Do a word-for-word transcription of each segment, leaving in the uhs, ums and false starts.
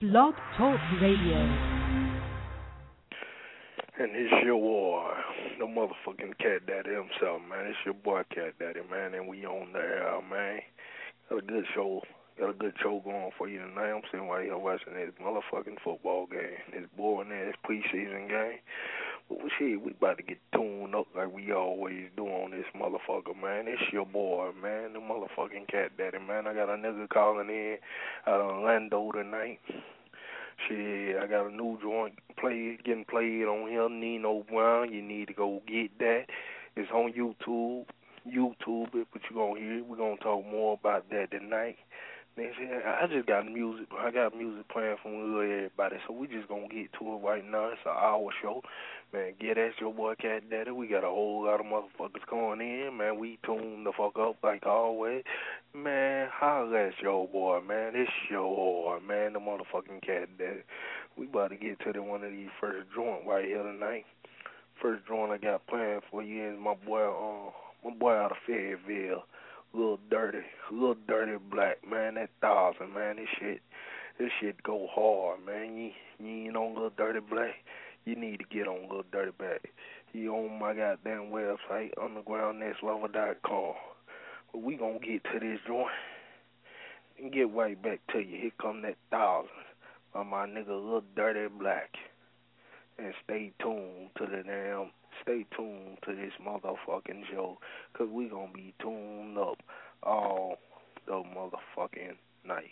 Blog Talk Radio. And it's your boy, the motherfucking Cat Daddy himself, man. It's your boy Cat Daddy, man, and we on the air, man. Got a good show, got a good show going for you tonight. I'm sitting right here watching this motherfucking football game, this boring ass preseason game. But shit, we about to get tuned up like we always do on this motherfucker, man. It's your boy, man, the motherfucking Cat Daddy, man. I got a nigga calling in out of Orlando tonight. Shit, I got a new joint play, getting played on here, Nino Brown. You need to go get that. It's on YouTube, YouTube it, but you gonna hear it. We're gonna talk more about that tonight. Man, shit, I just got music. I got music playing from everybody, so we just gonna get to it right now. It's an hour show. Man, get at your boy Cat Daddy. We got a whole lot of motherfuckers going in, man. We tuned the fuck up like always. Man, holla at your boy, man. It's your boy, man, the motherfucking Cat Daddy. We about to get to the one of these first joint right here tonight. First joint I got playing for you is my boy, uh, my boy out of Fayetteville. Little dirty, little dirty black, man. That thousand, man. This shit, this shit go hard, man. You, you ain't on Little Dirty Black. You need to get on Little Dirty Black. You on my goddamn website, underground next lover dot com. But we gonna get to this joint and get right back to you. Here come that thousand by my nigga Little Dirty Black. And stay tuned to the damn, stay tuned to this motherfucking show, cause we gonna be tuned up all the motherfucking night.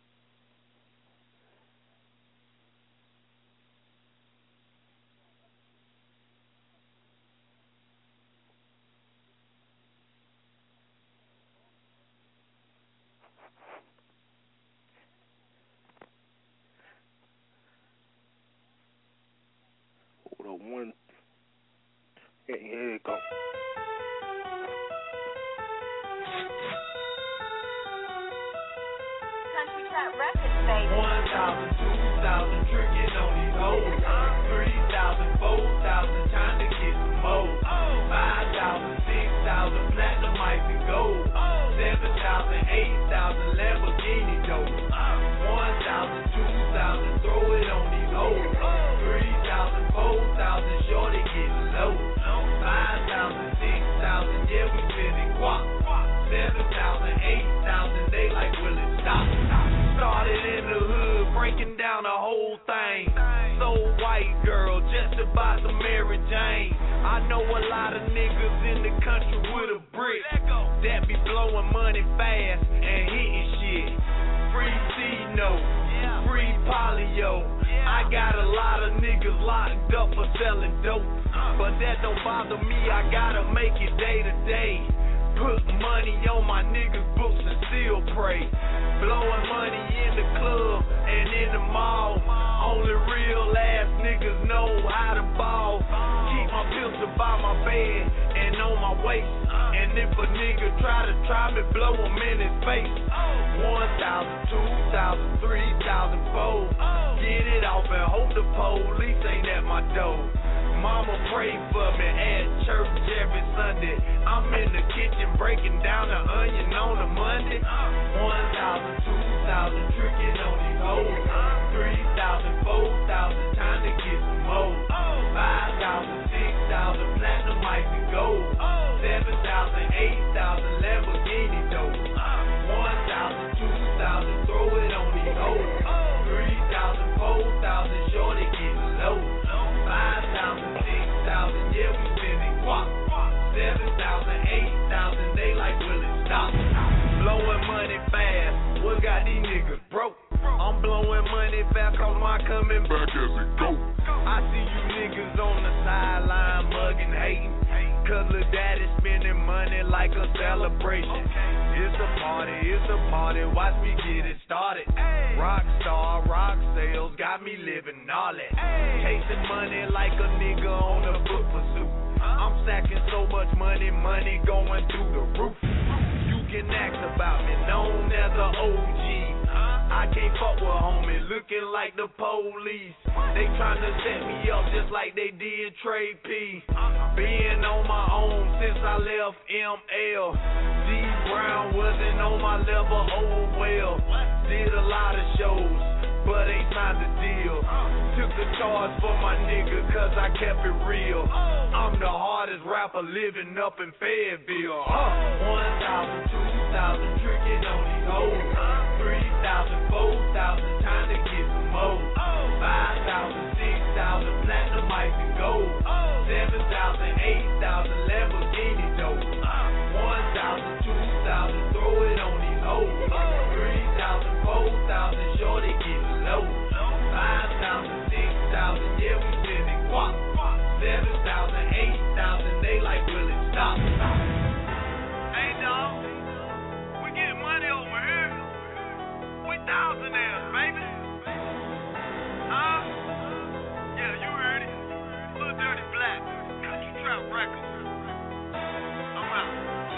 Hold on one. Here, here it comes. Country Trap Records, baby. One thousand, two thousand, tricking on these hoes. Three thousand, four thousand, time to get some more. Five thousand, six thousand, platinum might be gold. Seven thousand, eight thousand, Lamborghini dope. One thousand, two thousand, throw it on these hoes. Three thousand, four thousand, shorty getting low. Five thousand, six thousand, yeah we spending guap. Seven thousand, eight thousand, they like will it stop? Started in the hood, breaking down the whole thing. So white girl, just about the Mary Jane. I know a lot of niggas in the country with a brick that be blowing money fast and hitting shit. Free C-No, free polio. I got a lot of niggas locked up for selling dope, but that don't bother me, I gotta make it day to day. Put money on my niggas' books and still pray. Blowing money in the club and in the mall. Only real ass niggas know how to ball. Keep my pistol by my bed and on my waist. And if a nigga try to try me, blow him in his face. One thousand, two thousand, three thousand, four. Get it off and hope the police ain't at my door. Mama pray for me at church every Sunday. I'm in the kitchen breaking down the onion on a Monday. One thousand, two thousand, tricking on these hoes. Three thousand, four thousand, time to get some more. Five thousand, six thousand, platinum might be gold. Seven thousand, eight thousand, Lamborghini dope. One thousand, two thousand, throw it on these hoes. Three thousand, four thousand, shorty getting low. Five thousand, six thousand, yeah we spending guap. Seven thousand, eight thousand, they like will it stop? Blowing money fast, what got these niggas broke? I'm blowing money fast cause my coming back as it go. I see you niggas on the sideline mugging, hating. Cause lil' daddy spending money like a celebration. It's a party, it's a party, watch me get it started. Rockstar, rock sales, got me living gnarly. Chasing money like a nigga on a book pursuit. I'm stacking so much money, money going through the roof. You can ask about me, known as a O G. I can't fuck with homies, looking like the police. They tryna set me up just like they did Trey P. Being on my own since I left M L. D Brown wasn't on my level, oh well. Did a lot of shows, but ain't tryna the stars for my nigga, cause I kept it real. I'm the hardest rapper living up in Fayetteville. One thousand, two thousand, tricking on these hoes. Three thousand, four thousand, time to get some more. Five thousand, six thousand, platinum might be gold. Seven thousand, eight thousand, Lamborghini dope. One thousand, two thousand, throw it on these hoes. Three thousand, four thousand, shorty getting low. Five thousand, six thousand, yeah we spending guap. Seven thousand, eight thousand, they like will it stop? Hey dog, we getting money over here. We thousandaires, baby. Huh? Yeah, you heard it. Little Dirty Black, Country Trap Records. I'm out.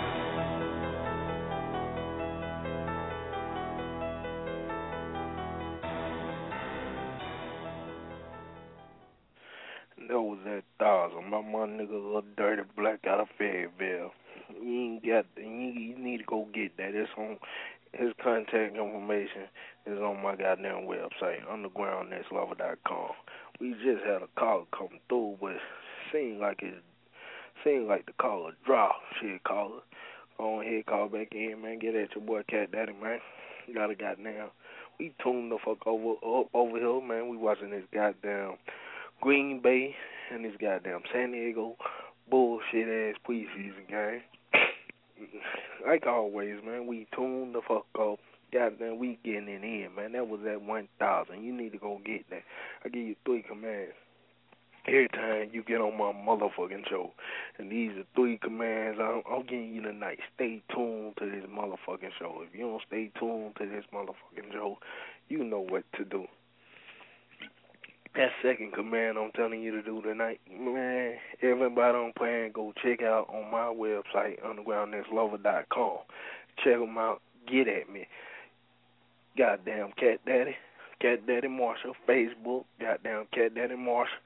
That was that thousand. My my nigga Little Dirty Black out of Fayetteville. You ain't got. You, you need to go get that. It's on. His contact information is on my goddamn website, underground next lover dot com. We just had a call come through, but seemed like it seemed like the caller dropped. Shit, caller. Go ahead, call back in, man. Get at your boy Cat Daddy, man. Got a goddamn. We tuned the fuck over up over here, man. We watching this goddamn Green Bay and this goddamn San Diego bullshit ass preseason game. Like always, man, we tuned the fuck up. Goddamn, we getting it in, man. That was at one thousand. You need to go get that. I give you three commands every time you get on my motherfucking show. And these are three commands I'm, I'm giving you tonight. Stay tuned to this motherfucking show. If you don't stay tuned to this motherfucking show, you know what to do. That second command I'm telling you to do tonight, man, everybody on plan, go check out on my website, underground next lover dot com. Check them out. Get at me. Goddamn Cat Daddy. Cat Daddy Marshall. Facebook. Goddamn Cat Daddy Marshall.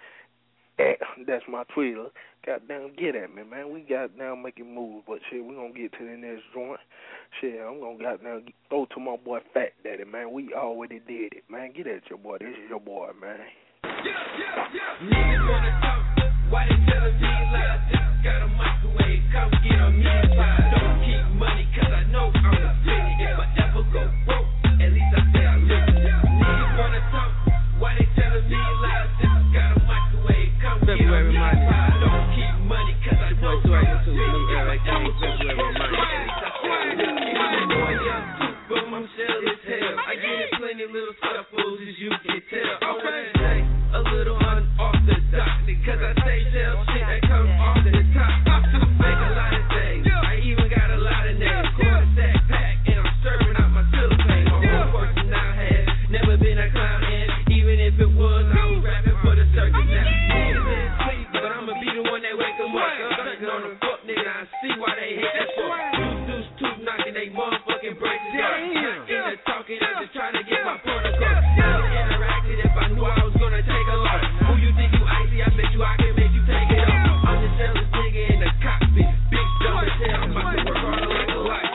That's my Twitter. Goddamn, get at me, man. We goddamn making moves, but shit, we gonna get to the next joint. Shit, I'm gonna goddamn go to my boy Fat Daddy, man. We already did it, man. Get at your boy. This is your boy, man. Yeah, yeah, yeah. Niggas wanna talk, why they tellin' me lies? Just got a microwave, come get on me inside. Don't keep money, cause I know I'm the city. If I ever go broke, at least I say I live. Niggas wanna talk, why they tellin' me lies? Just got a microwave, come get on me inside. Don't keep money, cause I know I'm the city. If I ever go broke, at least I say I live. I'm boy young too, but I'm shell as hell. I get it plenty little scuffles as you can tell. I wanna say a little unorthodox, cause I say shell shit that comes off the top. Make a lot of things, I even got a lot of names. Quarter sack pack, and I'm serving out my cellophane. My whole person now has never been a clown, and even if it was, I was rapping for the circus now. Niggas in sleep, but I'ma be the one that wake them up. I'm sitting on the fuck nigga, I see why they hate that fuck. Deuce, deuce, tooth knocking they motherfucking braces out. Not in the talking, I'm just trying to get my point across. Never interacted if I knew I was gonna take a loss. Who you think you icy? I bet you I can make you take it off. I'm the jealous nigga in the cockpit. Big dumb as hell, I'm about to work harder like a light.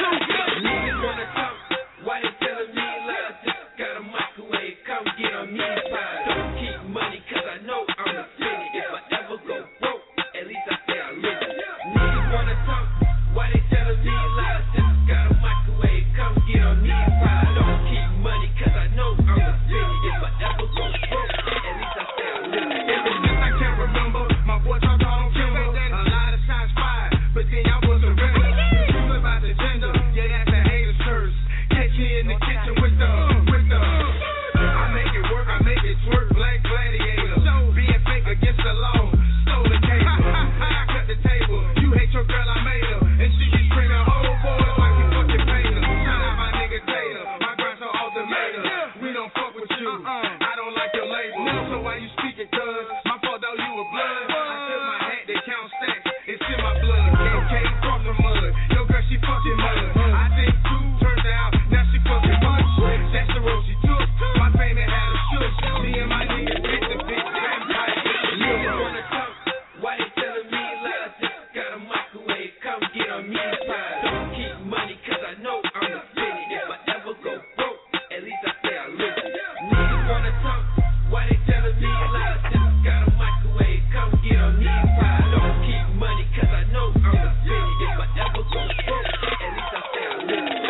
Niggas wanna talk, why they tellin' me lies? Just got a microwave, come get on me inside. Don't keep money, cause I know I'm the city. If I ever go broke, at least I say I live. Niggas wanna talk, why they tellin' me lies? Just got a microwave, come get on me inside. Don't keep money, cause I know I'm the city. If I ever go broke, at least I say I live. Ever since I can't remember, my boy talked on Kimber. A lot of shots fired, but then y'all was a rebel. You flip out the gender, yeah, that's a hater's curse. Catch me in the kitchen with the, with the. I make it work, I make it twerk, black gladiator. Being fake against the law, stole the cable. I cut the table, you hate your girl, I made her. And she be screaming, oh boy, like you fucking paid her. Shout out my nigga Tater, my grandson ultimator. We don't fuck with you, I don't like your label. So why you speaking, cuz? My fault though, you a blood. I tip my hat, they count stacks, it's in my blood. Came, came from the mud, yo girl, she fucking mud. I think two turned out, now she fucking much. That's the road she took, my payment had a shook. Me and my niggas hit the big vampire. Niggas wanna talk, why they tellin' me lies? Just got a microwave, come get on me inside. Don't keep money, cause I know I'm the city. If I ever go broke, at least I say I live. Niggas wanna talk, Why they telling me lies? Just got a microwave, come get on these pies. Don't keep money, cause I know I'm the city. If I ever go broke, at least I say I live it.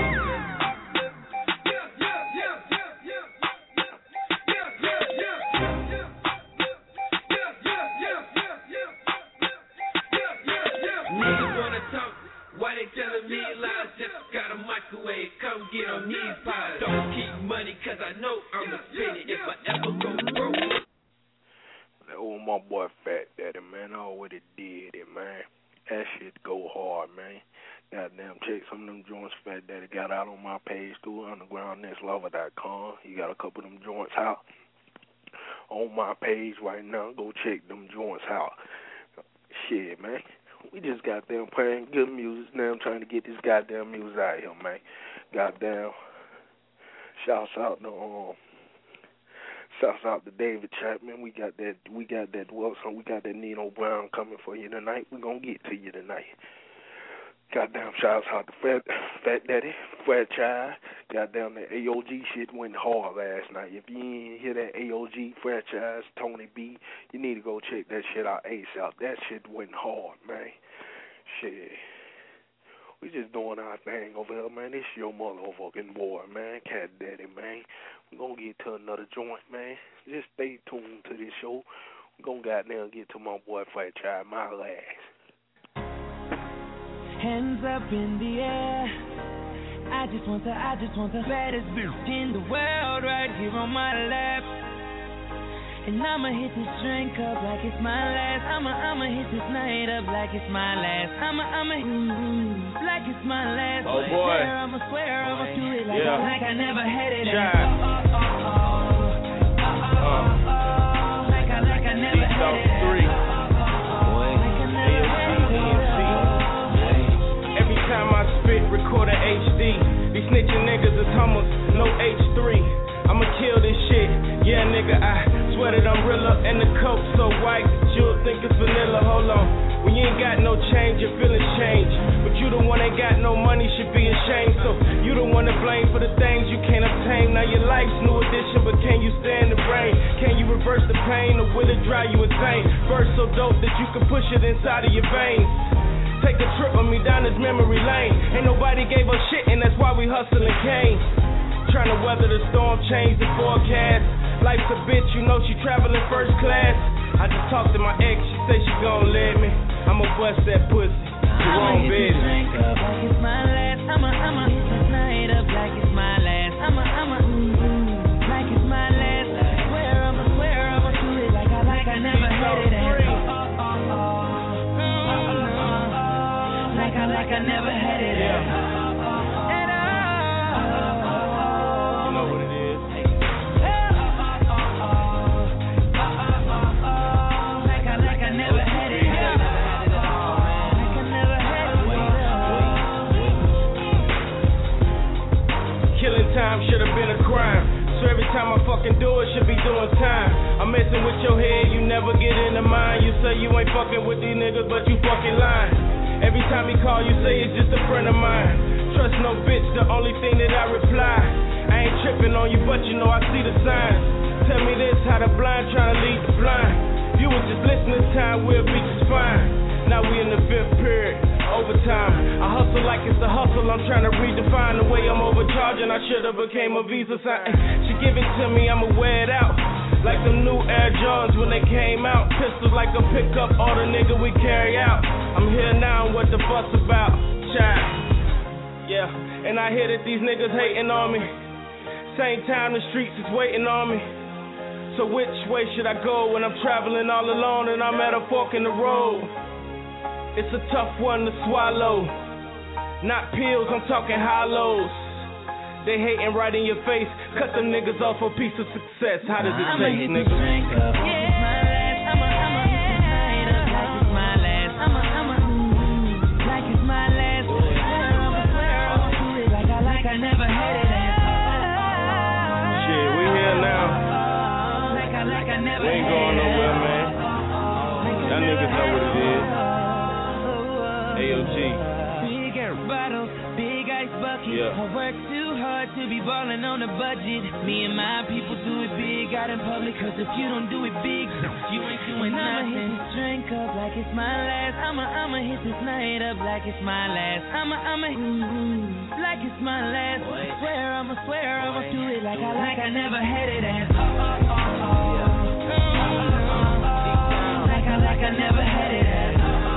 Niggas wanna talk, why they telling me lies? Just got a microwave, come get on these pies. Don't keep money, cause I know I'm the city. If I ever go broke. That old my boy Fat Daddy, man, I already did it, man. That shit go hard, man. Goddamn, check some of them joints Fat Daddy got out on my page through underground next lover dot com. He got a couple of them joints out on my page right now. Go check them joints out. Shit, man. We just got them playing good music. Now I'm trying to get this goddamn music out here, man. Goddamn. Shouts out to um Shouts out to David Chapman. We got that we got that Wilson, we got that Nino Brown coming for you tonight. We're gonna get to you tonight. Goddamn, shouts out to Fat, Fat Daddy, Fat Child. Goddamn, the A O G shit went hard last night. If you ain't hear that A O G, Franchise, Tony B, you need to go check that shit out ASAP. That shit went hard, man. Shit. We just doing our thing over here, man. This your motherfucking boy, man. Cat Daddy, man. We're going to get to another joint, man. Just stay tuned to this show. We're going to goddamn get to my boy Fat Child, my last. Hands up in the air. I just want the, I just want the baddest bitch in the world right here on my lap. And I'ma hit this drink up like it's my last. I'ma, I'ma hit this night up like it's my last. I'ma, I'ma, mm, like it's my last. Oh boy. Swear, I'ma swear, I'ma do it like, yeah. like I never had it. Child. Oh, oh, oh, oh, oh, oh, oh, oh, like I, like I never had it. Three. Every time I spit, record a H D. These snitching niggas is hummus, no H three. I'ma kill this shit. Yeah, nigga, I swear that I'm realer. And the coke so white that you'll think it's vanilla. Hold on. When you ain't got no change, your feelings change. But you the one ain't got no money, should be ashamed. So you the one to blame for the things you can't obtain. Now your life's new edition, but can you stand the brain? Can you reverse the pain, or will it drive you insane? Verse so dope that you can push it inside of your veins. Take a trip with me down this memory lane. Ain't nobody gave us shit, and that's why we hustling came. Trying to weather the storm, change the forecast. Life's a bitch, you know she traveling first class. I just talked to my ex, she say she gon' let me. I'ma bust that pussy, you wrong bitch. I'ma hit this drink up like it's my last. I'ma, I'ma hit this night up like it's my last. I'ma, I'ma, mm, like it's my last. Swear, I'ma swear, I'ma do it like I, like I never had it. And, oh, oh, oh, oh, oh, oh, like I, like I never had it. Yeah. Time should have been a crime. So every time I fucking do it, should be doing time. I'm messing with your head, you never get into mine. You say you ain't fucking with these niggas, but you fucking lying. Every time he call, you say it's just a friend of mine. Trust no bitch, the only thing that I reply. I ain't tripping on you, but you know I see the signs. Tell me this, how the blind trying to lead the blind. If you was just listening time, we'll be just fine. Now we in the fifth period, overtime. I hustle like it's a hustle, I'm trying to redefine the way I'm overcharging. I should've became a visa sign. She give it to me, I'ma wear it out. Like them new Air Jordans when they came out. Pistols like a pickup, all the nigga we carry out. I'm here now, what the fuss about? Child. Yeah, and I hear that these niggas hating on me. Same time the streets is waiting on me. So which way should I go when I'm traveling all alone and I'm at a fork in the road? It's a tough one to swallow. Not pills, I'm talking hollows. They hating right in your face. Cut them niggas off a piece of success. How does it taste, nigga? Shit, we here now. We ain't going nowhere, man. Y'all niggas know what it is. A O G. Big air bottles, big ice buckets. Yeah. I work too hard to be ballin' on a budget. Me and my people do it big out in public, cause if you don't do it big, you ain't doing nothing. I'ma hit this drink up like it's my last. I'ma, I'ma hit this night up like it's my last. I'ma, I'ma, mm, like it's my last. Boy. Swear, I'ma swear, I'ma do it like I, like I never had it as. Oh, oh, oh, oh. Like I, like I never had it as.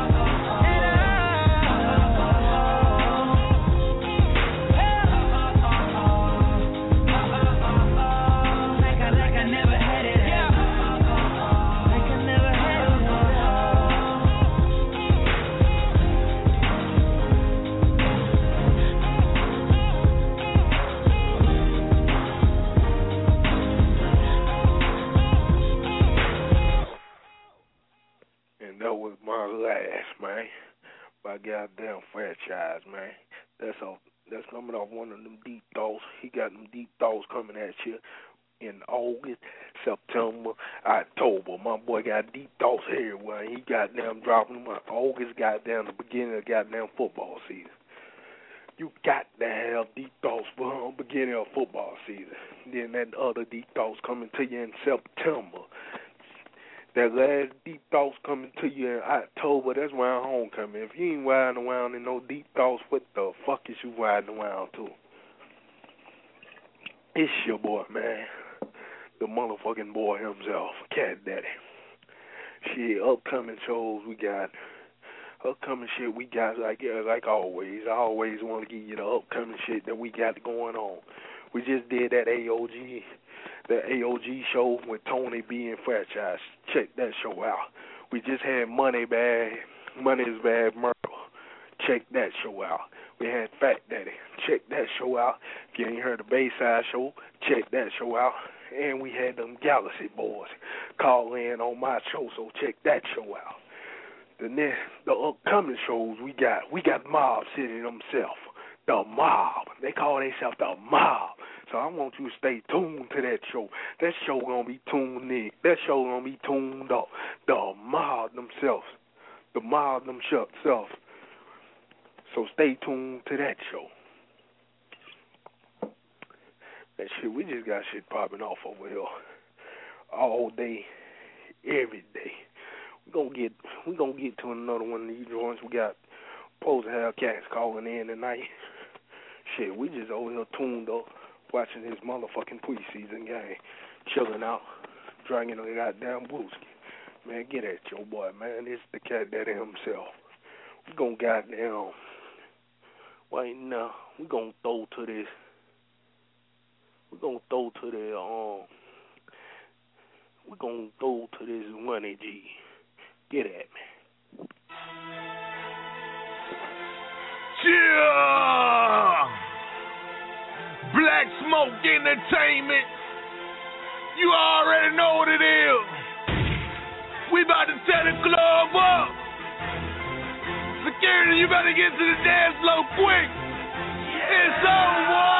That was my last, man. My goddamn franchise, man. That's all. That's coming off one of them deep thoughts. He got them deep thoughts coming at you in August, September, October. My boy got deep thoughts everywhere. He goddamn dropping them August, goddamn the beginning of goddamn football season. You got to have deep thoughts for the beginning of football season. Then that other deep thoughts coming to you in September. That last deep thoughts coming to you in October, that's around homecoming. If you ain't riding around in no deep thoughts, what the fuck is you riding around to? It's your boy, man. The motherfucking boy himself, Cat Daddy. Shit, upcoming shows we got. Upcoming shit we got, like yeah, like always. I always want to give you the upcoming shit that we got going on. We just did that A O G. The A O G show with Tony B and Franchise. Check that show out. We just had Money Bag, Money is Bad Murder. Check that show out. We had Fat Daddy. Check that show out. If you ain't heard the Bayside show, check that show out. And we had them Galaxy Boys call in on my show, so check that show out. The next, the upcoming shows we got, we got Mob City themselves. The Mob. They call themselves the Mob. So I want you to stay tuned to that show. That show gonna be tuned in. That show gonna be tuned up. The Mob themselves. The Mob themselves. So stay tuned to that show. That shit, we just got shit popping off over here. All day, every day. We gonna get we gonna get to another one of these joints. We got supposed to have cats calling in tonight. Shit, we just over here tuned up. Watching his motherfucking preseason game, chilling out, drinking a goddamn whiskey. Man, get at your boy, man. It's the Cat Daddy himself. We gonna goddamn, right now, we gonna throw to this, we gonna throw to the, um, we gonna throw to this Money G. Get at me. Yeah! Black Smoke Entertainment. You already know what it is. We about to tear the club up. Security, you better get to the dance floor quick. It's over.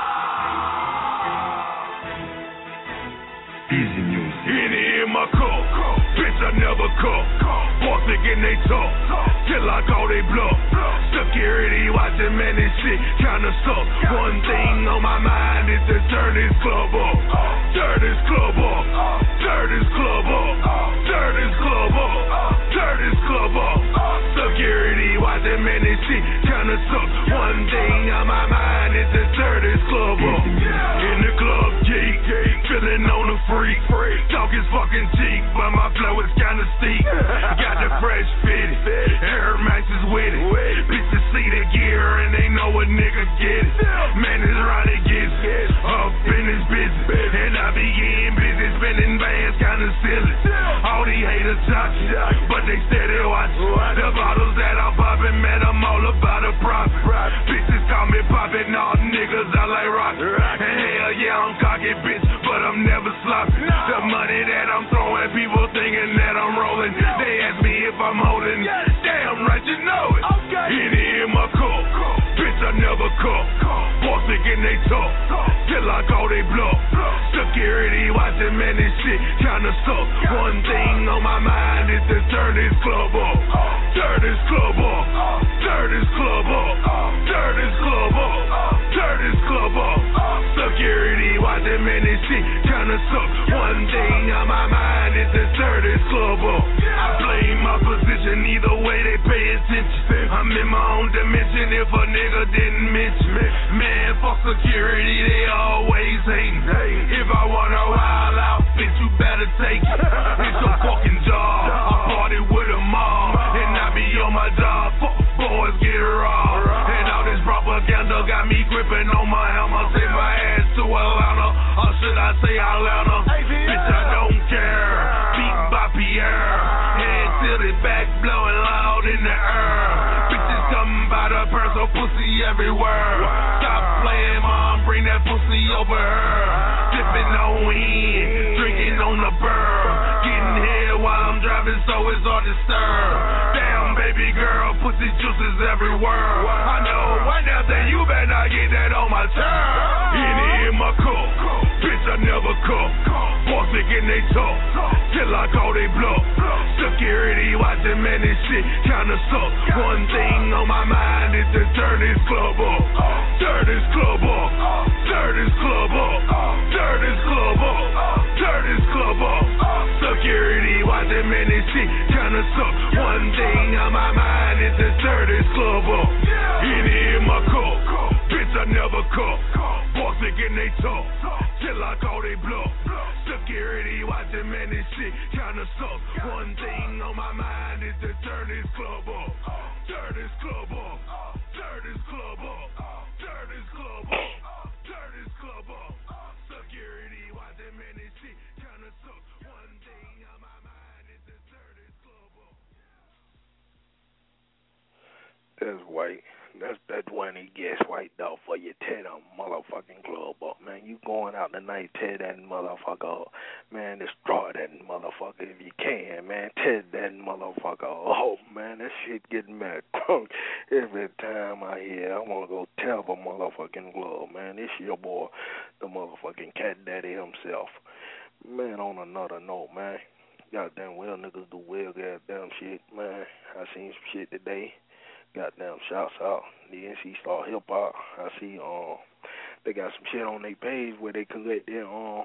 Easy music. Henny in my cup. Bitch, I never cup. Boss again, they talk. Till I call they bluff. Security watching, man, this shit kinda suck. One thing on my mind is to turn this club up. Turn this club up. Turn this club up. Turn this club up. Turn this club up. Security watching, man, this shit kinda suck. One thing on my mind is to turn this club up. In the club, geek, feeling on the freak. Talk is fucking cheap, but my flow is kinda steep. Got the fresh fit, Air Max is with it. Bitches see the gear and they know a nigga get it. Man is right, it gets up in his business, and I be in business, spending bands kinda silly. All these haters talk, but they steady watch. The bottles that I'm popping, man, I'm all about a profit. Bitches call me poppin', all niggas I like rockin'. And hell yeah, I'm cocky, bitch, but I'm never sloppy. The money that I'm throwing, people thinking that I'm rolling. They ask me if I'm holding. Damn right, you know it. Henny in my cup. Bitch, I never cup. Boss again, they talk. Till I call they bluff. Security, why watching, man, this shit kinda suck. One thing on my mind is to turn this club up. Turn this club up. Turn this club up. Turn this club up. Turn this club up. Security watching, man, this shit kinda suck. One thing on my mind is to turn this club up. I blame my position, either way they pay attention. I'm in my own dimension if a nigga didn't mention me. Man, fuck security, they always hating. If I wanna wild out, bitch, you better take it. It's your fucking job. I party with them all, and I be on my job. Fuck boys get raw. And all this propaganda got me gripping on my hammer. Take my ass to Atlanta, or should I say Atlanta? Bitch, I don't care. Beat by Pierre. Head tilted back, blowing loud in the air. Bitches coming by the purse, so pussy everywhere. Stop playing, mom, bring that pussy over her. Sipping on in, drinking on the burr. Getting here while I'm driving, so it's all disturbed. Damn, baby girl, pussy juices everywhere. I know one damn thing, you better not get that on my turn. Any in my cup, bitch, I never cup. Boss in they talk, till I call they bluff. Security watching, man, this shit kinda suck. One thing on my mind is to turn this club up. Turn this club up. Turn this club up. Turn this club up. Turn this club up. Security watching, man, this shit kinda suck. One thing on my mind is to turn this club up. Any in my cup, bitch, I never cup. Boss in they talk, till I call they bluff. Security watching, man, this shit kinda suck. One thing on my mind is to turn this club up. Turn this club up. Turn this club up. Turn this club up. Turn this club up. Security watching, man, this shit kinda suck. One thing on my mind is to turn this club up. That's white. That's that one he gets white dog for you. Tear that motherfucking club up, man. You going out tonight, tear that motherfucker up. Man, destroy that motherfucker if you can, man. Tear that motherfucker up. Oh, man, that shit getting me crunk every time I hear. I want to go tear up a motherfucking glove, man. This your boy, the motherfucking cat daddy himself. Man, on another note, man. Goddamn well niggas do well goddamn shit, man. I seen some shit today. Goddamn shouts out the N C Star Hip Hop. I see um they got some shit on their page where they collect their um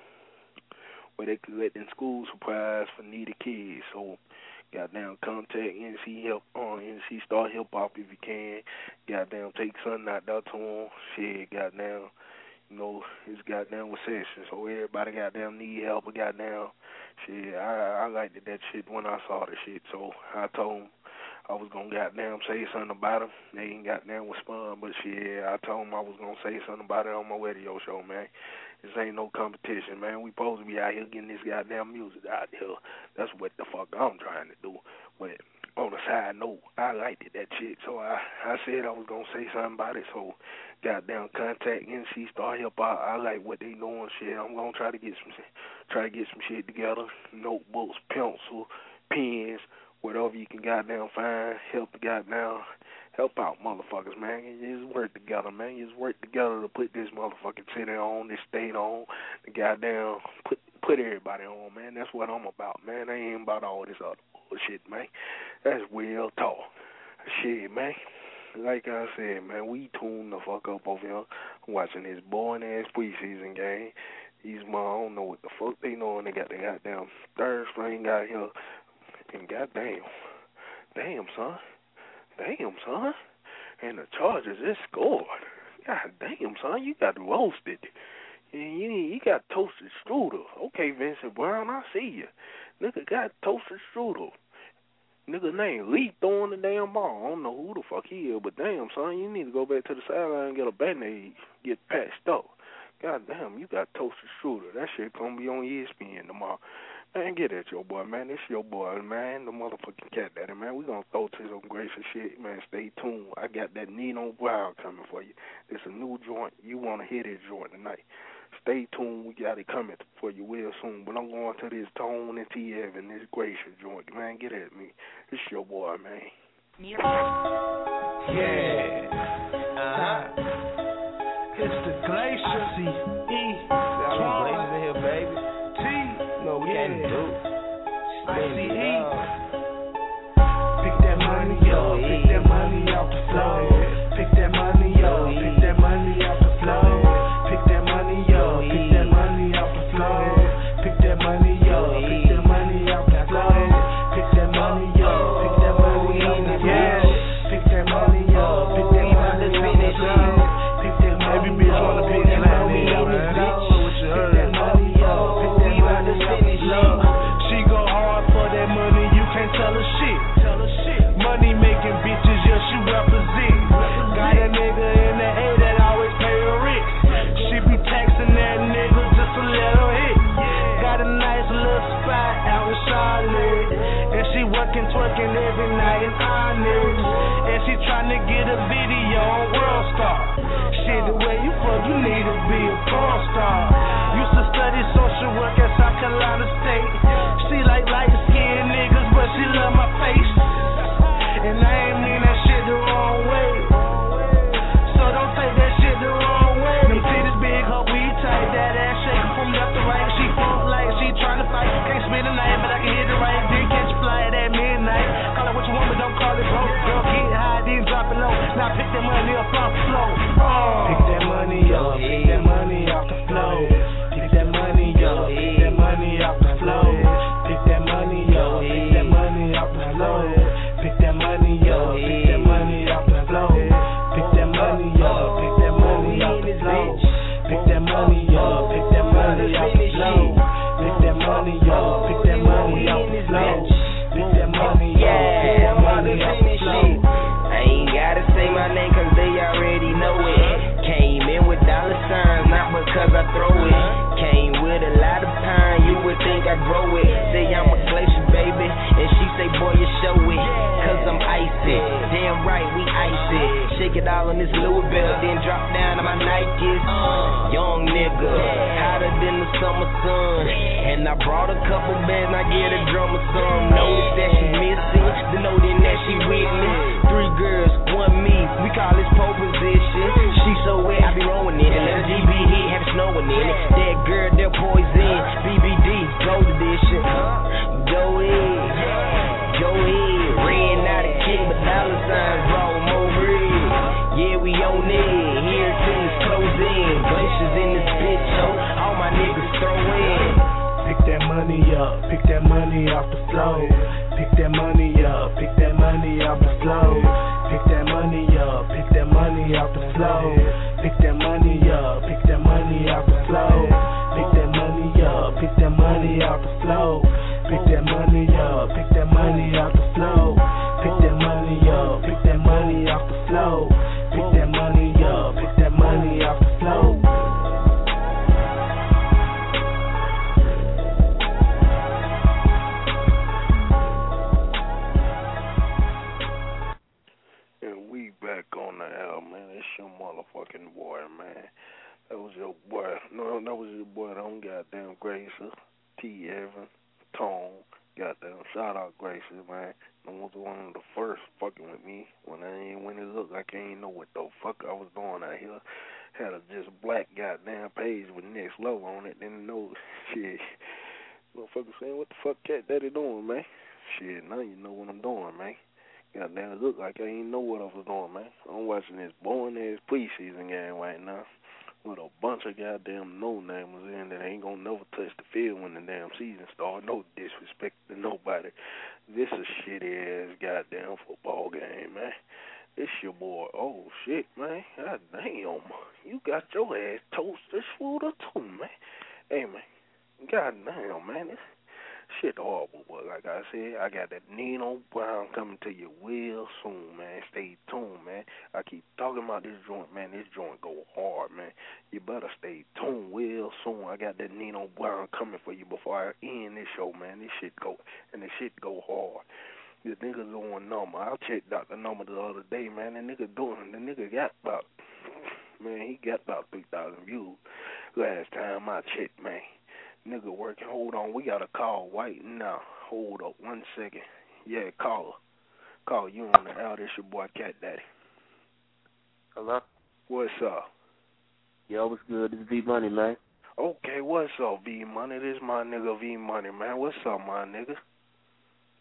where they collecting school supplies for needy kids. So goddamn contact N C Hip on uh, N C Star Hip Hop if you can. Goddamn take something out there to them. Shit, goddamn, you know, it's goddamn recession, so everybody goddamn need help. But goddamn, shit, I I liked it, that shit when I saw the shit. So I told them I was going to goddamn say something about them. They ain't goddamn respond, but shit, I told them I was going to say something about it on my radio show, man. This ain't no competition, man. We supposed to be out here getting this goddamn music out here. That's what the fuck I'm trying to do. But on a side note, I liked it, that shit, so I, I said I was going to say something about it, so goddamn contact N C Star Hip Hop. I like what they doing, shit. I'm going to try to get some try to get some shit together, notebooks, pencil, pens, whatever you can goddamn find, help the goddamn, help out motherfuckers, man. You just work together, man. You just work together to put this motherfucking city on, this state on, the goddamn, put put everybody on, man. That's what I'm about, man. I ain't about all this other bullshit, man. That's real talk. Shit, man. Like I said, man, we tuned the fuck up over here watching this boring-ass preseason game. These mom, I don't know what the fuck they know, and they got the goddamn third string out here. And goddamn, damn, son. Damn, son. And the Chargers just scored. God damn, son. You got roasted. You, you, you got toasted strudel. Okay, Vincent Brown, I see you. Nigga got toasted strudel. Nigga named Lee throwing the damn ball. I don't know who the fuck he is, but damn, son, you need to go back to the sideline and get a Band-Aid, get patched up. God damn, you got toasted strudel. That shit gonna be on E S P N tomorrow. Man, get at your boy, man. This your boy, man. The motherfucking cat daddy, man. We gonna throw to some gracious shit, man. Stay tuned. I got that Nino Brown coming for you. It's a new joint. You wanna hear this joint tonight. Stay tuned. We got it coming for you real soon. But I'm going to this Tone and T. Evan, this gracious joint. Man, get at me. It's your boy, man. Yeah. Uh-huh. It's the Glacier. I see E. Y'all blazing in here, baby. C E. Pick that money up, pick that money off the floor. Pick that money up, pick that money off the floor. Pick that money up, pick that money off the floor. Pick that money up, pick that money off the floor. Pick that money up, pick that money off the floor. Pick that money up, pick that money off the floor. Pick that money every bitch wanna pick that money up, man. Pick that money up, pick that money off the floor. She go hard for that money, you can't tell her shit. Money making bitches, yeah, she represent. Got a nigga in the A that always pay her rent. She be taxing that nigga just to let her hit. Got a nice little spot out in Charlotte, and she working, twerking every night in Onyx. And she tryna get a video on World Star. Shit, the way you fuck, you need to be a porn star. Used to study social work at South Carolina State. She like light-skinned niggas, but she love my face. And I ain't mean that shit the wrong way. So don't take that shit the wrong way. Them titties big, her weed tight, that ass shaking from left to right. She funk like she tryna fight. Can't spend the night, but I can hit it right. Then catch a fly at midnight. Call it what you want, but don't call it broke. Girl, get high, then drop it low. Now pick that money up off the floor. Oh. Pick that money up, pick that money off the floor. Pick that money up, pick that money off the floor. Pick that money up, pick that money off the floor. Pick that money up, pick that money off the floor. Pick that money up, pick that money off the floor. Pick that money up, pick that money off the floor. Pick that money up, pick that money off the floor. Pick that money up, pick that money off the floor. I ain't gotta say my name cause they already know it. Came in with dollar signs, not because I throw it. Came with a lot of pine, you would think I grow it. Say I'm a glacier, baby, and she say, boy, you show it. Cause I'm icy, damn right, we icy. Shake it all on this Louis belt, then drop down on my Nikes. Young nigga, hotter than the summer sun. And I brought a couple bands, I get a drummer some. Notice that she missing, the note in that she with me. Three girls, one me, we call this pole position. She so wet, I be rolling in it. Let a G B hit, have it snowing in it. That girl, they're poison, B B D, gold edition. Go ahead, go ahead. Red, not a king, but dollar signs, roll more red. Yeah, we on it, here till it's close in. Glaciers in this bitch, so all my niggas throw in. Pick that money up, pick that money off the floor. Pick that money up, pick that money off the floor. Pick that money up, pick that money off the floor. Pick that money up, pick that money off the floor. Pick that money up, pick that money off the floor. Pick that money up, pick that money off the floor. Pick that money up, pick that money off the floor. Pick that money up, pick that money off the floor. Back on the album, man. It's your motherfucking boy, man. That was your boy. No, that was your boy. Them goddamn Gracer, T. Evans, Tone. Goddamn shout out Gracer, man. That was one of the first fucking with me when I ain't when it looked like I ain't know what the fuck I was doing out here. Had a just black goddamn page with Next Level on it. Didn't know shit. Motherfucker saying, what the fuck Cat Daddy doing, man? Shit, now you know what I'm doing, man. Goddamn, it look like I ain't know what I was doing, man. I'm watching this boring-ass preseason game right now with a bunch of goddamn no-namers in that ain't gonna never touch the field when the damn season starts. No disrespect to nobody. This is a shitty-ass goddamn football game, man. This your boy. Oh, shit, man. God damn. You got your ass toasted food too, man. Hey, man. God damn, man. This shit horrible, but like I said, I got that Nino Brown coming to you real soon, man. Stay tuned, man. I keep talking about this joint, man. This joint go hard, man. You better stay tuned real soon. I got that Nino Brown coming for you before I end this show, man. This shit go, and this shit go hard. The nigga doing number. I checked out the number the other day, man. The nigga doing, the nigga got about, man, he got about three thousand views last time I checked, man. Nigga working. Hold on. We got a call right now. Hold up one second. Yeah, call her. Call you on the out. It's your boy Cat Daddy. Hello? What's up? Yo, what's good? This is V Money, man. Okay, what's up, V Money? This my nigga V Money, man. What's up, my nigga?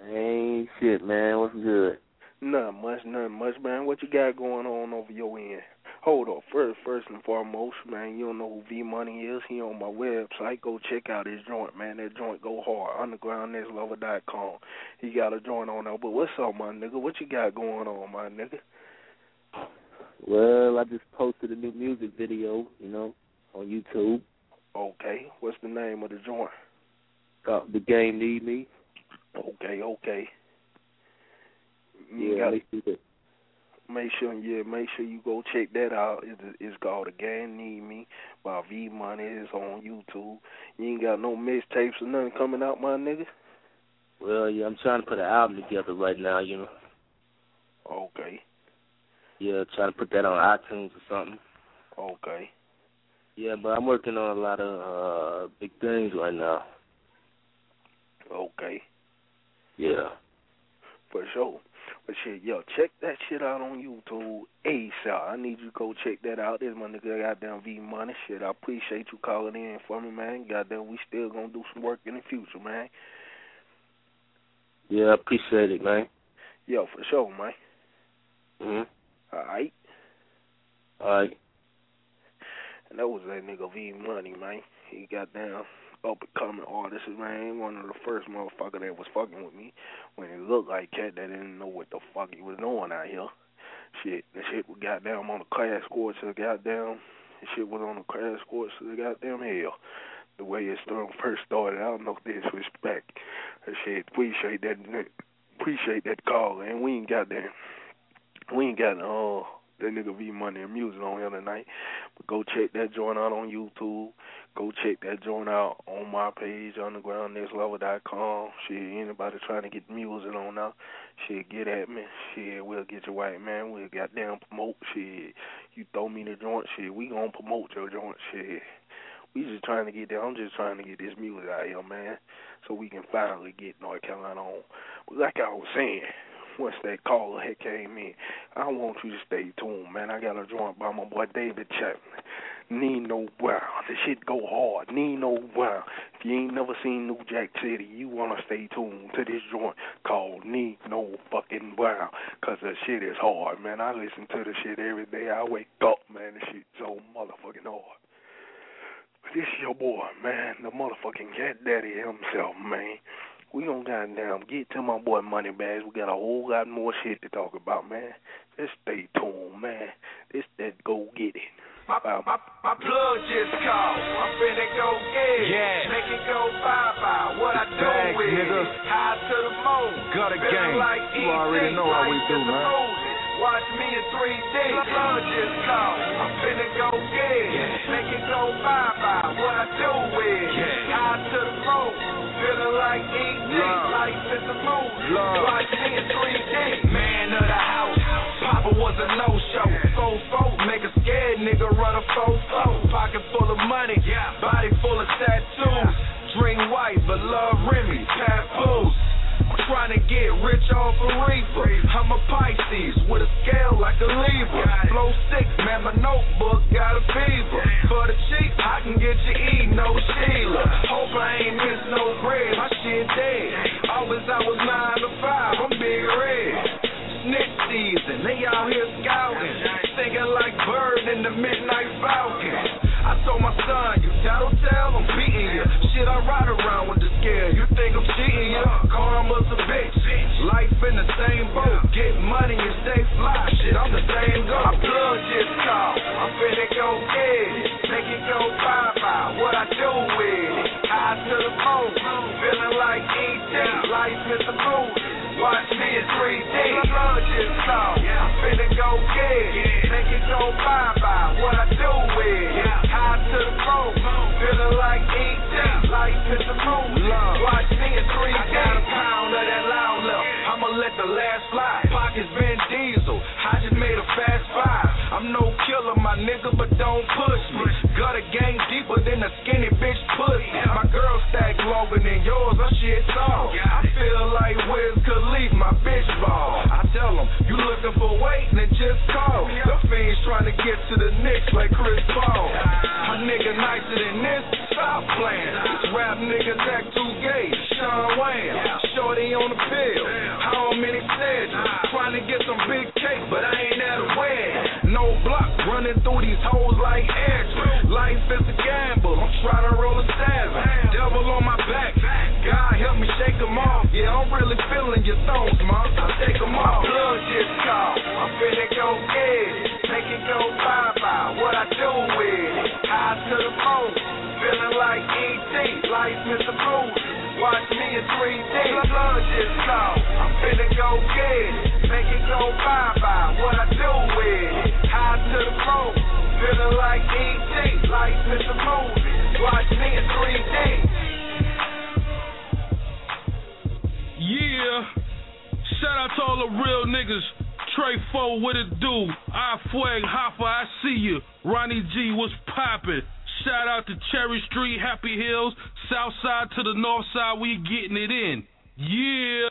Ain't shit, man. What's good? Nothing much, nothing much, man. What you got going on over your end? Hold on. First, first and foremost, man, you don't know who V Money is. He on my website. Go check out his joint, man. That joint go hard. underground next lover dot com. He got a joint on there. But what's up, my nigga? What you got going on, my nigga? Well, I just posted a new music video, you know, on YouTube. Okay. What's the name of the joint? Uh, the Game Need Me. Okay, okay. You yeah, gotta, make sure Make sure, yeah, make sure you go check that out. It's, it's called The Game Need Me by V Money. It's on YouTube. You ain't got no mixtapes or nothing coming out, my nigga? Well, yeah, I'm trying to put an album together right now, you know. Okay. Yeah, trying to put that on iTunes or something. Okay. Yeah, but I'm working on a lot of uh, big things right now. Okay. Yeah. For sure. But shit, yo, check that shit out on YouTube ASAP. I need you to go check that out. This my nigga goddamn V Money. Shit, I appreciate you calling in for me, man. Goddamn, we still gonna do some work in the future, man. Yeah, I appreciate it, man. Yo, for sure, man. Mm-hmm. All right. All right. And that was that nigga V Money, man. He got down up-and-coming artist, man. One of the first motherfucker that was fucking with me when it looked like cat that didn't know what the fuck he was doing out here. Shit, the shit was goddamn on the crash course to the goddamn, the shit was on the crash course to the goddamn hell. The way it first started, I don't know disrespect. That shit, appreciate that, appreciate that call, and we ain't got that, we ain't got, uh, that nigga V Money and music on here tonight. But go check that joint out on YouTube. Go check that joint out on my page, underground next lover dot com. Shit, anybody trying to get music on now, shit, get at me. Shit, we'll get you right, man. We'll goddamn promote. Shit, you throw me the joint, shit, we gonna promote your joint, shit. We just trying to get there. I'm just trying to get this music out here, man, so we can finally get North Carolina on. But like I was saying, once that caller had came in, I want you to stay tuned, man. I got a joint by my boy David Chapman. Nino Brown. The shit go hard. Nino Brown. If you ain't never seen New Jack City, you want to stay tuned to this joint called Nino fucking Brown, because the shit is hard, man. I listen to the shit every day. I wake up, man. The shit's so motherfucking hard. But this your boy, man, the motherfucking Cat Daddy himself, man. We gonna goddamn get to my boy Moneybags. We got a whole lot more shit to talk about, man. Just stay tuned, man. This that go get it. My, my, my plug just called. I'm finna go get it. Yeah. Make it go bye-bye. What I do Bags, with nigga. It. High to the moon. Got a game. Like you already know how we do, man. Watch me in three D. Plug just called. I'm finna go get it. Yeah. Make it go bye-bye. What I do with it. Yeah. High to the moon. Feeling like E T. Life is a movie. Watch me in three D. Man of the house. Papa was a no-show. Fo-fo. Make a scared nigga run a fo-fo. Pocket full of money. Body full of tattoos. Drink white but love Remy. Papoose. Trying to get rich off a reefer. I'm a Pisces with a scale like a Libra. Flow sick, man, my notebook got a fever. For the cheap, I can get you E, no Sheila. Hope I ain't miss no bread, my shit dead. Always I was nine to five, I'm big red. Snitch season, they out here scouting. Singing like Bird in the Midnight Falcon. I told my son, you tattletale, I'm beating you. Shit, I ride around with the scare. You think I'm cheating you? Karma's a bitch. Life in the same boat. Get money and stay fly. Shit, I'm the same go. My plug just called. I'm finna go get it. Make it go bye-bye. What I do with it? High to the moon. Feeling like E T. Life is a movie. Watch me in three D. My plug just called. I'm finna go get it. Make it go bye-bye. What I do with it? High to the moon. Feeling like E T. Life is a movie. Watch me in three D. I got a pound of that loud left. I'ma let the last fly. Pockets Vin Diesel. I just made a fast five. I'm no killer, my nigga, but don't push me. Got a game deeper than a skinny bitch pussy. My girl stack longer than yours. Her shit tall. I feel like Wiz Khalifa, my bitch ball. I tell them, you looking for weight, then just call. The fiends trying to get to the Knicks like Chris Paul. A nigga nicer than this, stop playing. This rap niggas act too gay, Sean Wayne. Short shorty on the pill. How many schedules? Trying to get some big cake, but I ain't at a wedding. No block, running through these hoes like Edge. Life is a gamble, I'm trying to roll a seven. Devil on my back, God help me shake them off. Yeah, I'm really feeling your thoughts, ma. I take them off. Plug just call, I'm finna go get it. Make it go bye-bye, what I do with it. High to the moon, feeling like E T, life is a movie. Watch me in three D. Plug just call, I'm finna go get it. Make it go bye-bye, what I do with it. High to the moon, feeling like E T, life is a movie. Watch me in three D. Yeah, shout out to all the real niggas. Trey Foe, what it do? I Fueg, Hoffa, I see you. Ronnie G, what's poppin'? Shout out to Cherry Street, Happy Hills, South Side to the North Side, we getting it in. Yeah.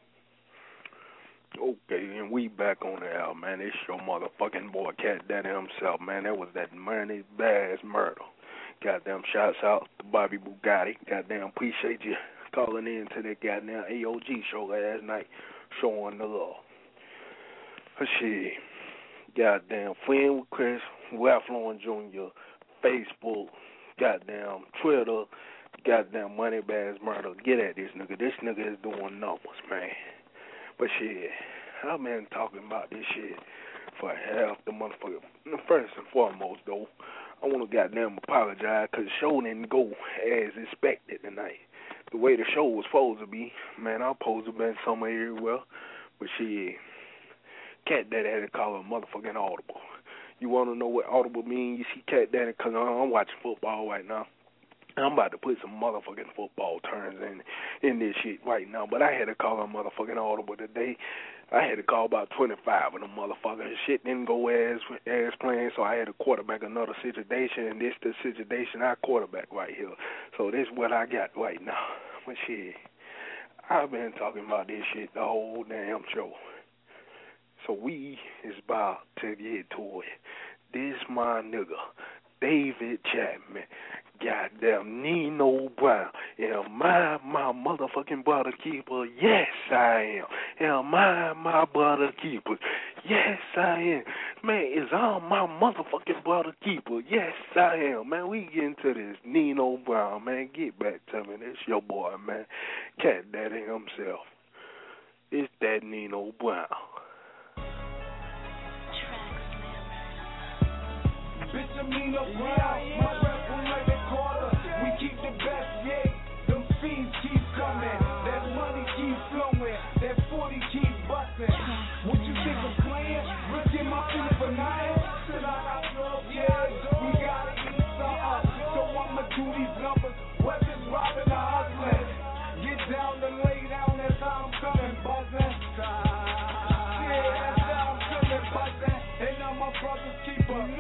Okay, and we back on the album, man. It's your motherfucking boy, Cat Daddy himself, man. That was that Money Bass murder. Goddamn, shouts out to Bobby Bugatti. Goddamn, appreciate you calling in to that goddamn A O G show last night, showing the love. Shit, goddamn, friend with Chris, Ralph Lauren Junior, Facebook, goddamn, Twitter, goddamn Money Bass murder. Get at this nigga. This nigga is doing numbers, man. But shit, I've been talking about this shit for half the motherfucker. First and foremost, though, I want to goddamn apologize because the show didn't go as expected tonight. The way the show was supposed to be, man, I was supposed to have been somewhere everywhere. But shit, Cat Daddy had to call a motherfucking audible. You want to know what audible means? You see Cat Daddy, because I'm watching football right now. I'm about to put some motherfucking football terms in in this shit right now. But I had to call a motherfucking audible today. I had to call about twenty-five of them motherfuckers. Shit didn't go as as planned, so I had to quarterback another situation, and this the situation I quarterback right here. So this is what I got right now. But shit, I've been talking about this shit the whole damn show. So we is about to get to it. This my nigga, David Chapman, goddamn Nino Brown. Am I my motherfucking brother keeper? Yes, I am. Am I my brother keeper? Yes, I am. Man, is I my motherfucking brother keeper? Yes, I am. Man, we get into this Nino Brown, man. Get back to me. It's your boy, man. Cat Daddy himself. It's that Nino Brown. Bitch, I'm Nino Brown. My rep will make it quarter. We keep the best, yeah. Them fiends keep coming. That money keep flowing. That forty keep busting. What you think I'm playing? Rick in my feet for nine. Said I got love, yeah. We gotta eat something. So I'ma do these numbers. Whether it's robbing or hustling. Get down and lay down. That's how I'm coming, buzzing. Yeah, that's how I'm coming, buzzing. And I'm my brother's keeper. No.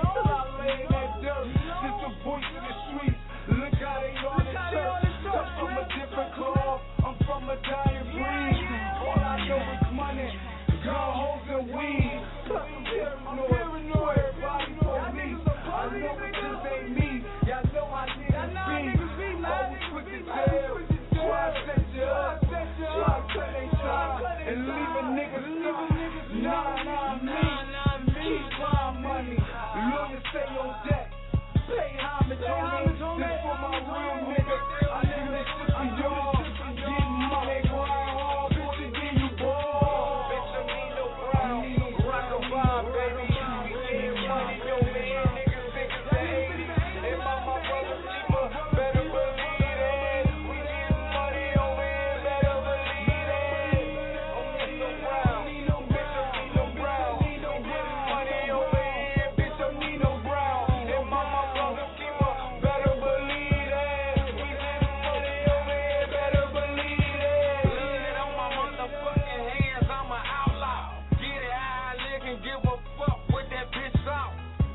Just a voice in the streets. Look how they on the church. I'm from a different club. I'm from a dying breed. All I know is money, gun hoes and weed. Plus I'm paranoid. Everybody for me. I know it just ain't me. Y'all know I niggas be. Always quick to tell. Try to set you up. Try to cut they shot. And leave a nigga stuck. Nah, nah, me. Keep my money. Lawyers stay on deck. Pay homage on me. This for my real niggas. I do this shit for y'all. Getting money, grind hard. Bitch, again, you ball. Bitch, I need no brown. Rock a vibe, baby. We getting money, yo, man. Niggas think it's the eighties. And my, my brother's keeper. Better believe it. We getting money over here. Better believe it. Oh, Nino Brown. Bitch, I need no brown. Getting money over here. Bitch, I need no brown. And my, my brother's keeper. Better believe it. We getting money over here. Better believe it. Lean on my motherfucking hands. I'm an outlaw. Get it how I live and give a fuck with that bitch out.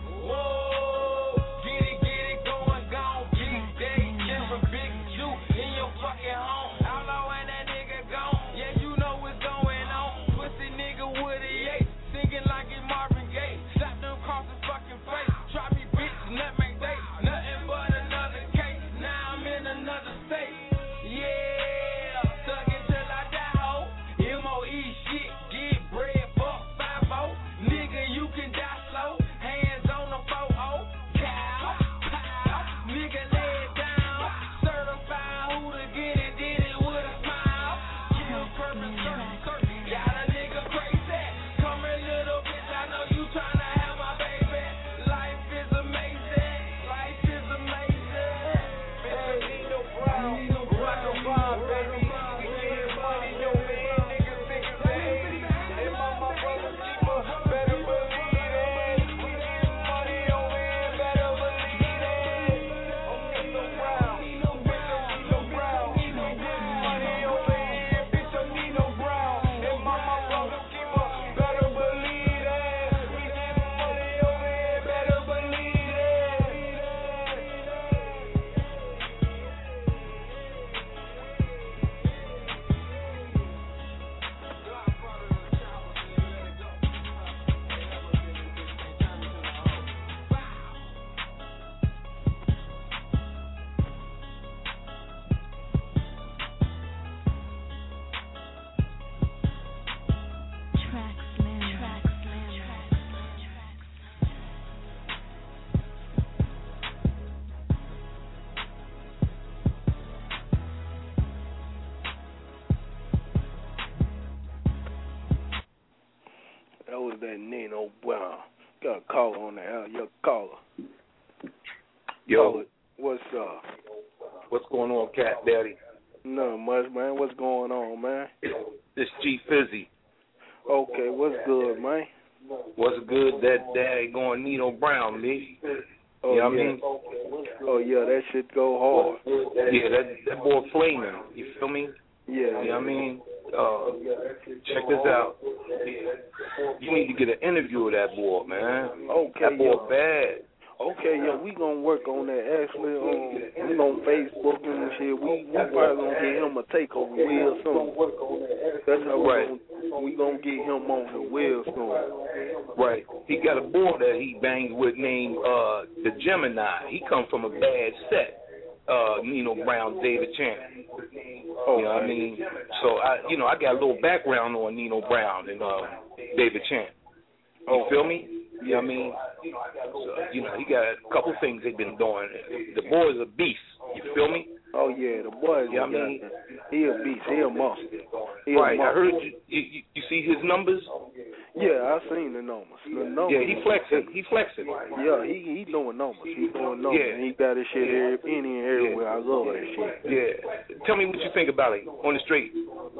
Whoa. Get it, get it going, gone. Keep day. Different big you in your fucking home. Outlaw and that nigga gone. Yeah, you know what's going on. Pussy nigga with a eight. Singing like it's Marvin Gaye. Slap them across his fucking face. Try me, bitch, nothing day. Nothing but another case. Now I'm in another state. Yeah. Thug until I die, ho. was that Nino Brown. Got a caller on the air. Your caller. Yo. Caller. What's up? What's going on, Cat Daddy? Nothing much, man. What's going on, man? This G Fizzy. Okay, what's good, man? What's good? That dad going Nino Brown, me. Oh, you know what yeah. I mean? Oh, yeah, that shit go hard. Yeah, that that boy flaming. You feel me? Yeah. You know what I mean? Uh, check this out. You need to get an interview with that boy, man. Okay, that boy yeah. bad. Okay, yeah, we gonna work on that. Actually, um, we on Facebook and shit. We we probably gonna get him a takeover real soon. That's how right. we gonna, we gonna get him on the real soon. Right. He got a boy that he banged with named uh the Gemini. He come from a bad set. Uh, Nino Brown, David Champ. Oh, you know what I mean? So I, you know, I got a little background on Nino Brown and uh, David Champ. You oh. feel me? You know what I mean? So, you know, he got a couple things they've been doing. The boy's a beast. You feel me? Oh yeah, the boy. You know what I mean? He a beast. He a monster. He right. A monster. I heard you, you. You see his numbers? Yeah, I seen the numbers. The numbers. Yeah, he flexing. He flexing. Yeah, he he doing numbers. He doing numbers. Yeah. And he got his shit every, any and everywhere. Yeah. I love that shit. Yeah. Tell me what you think about it on the street.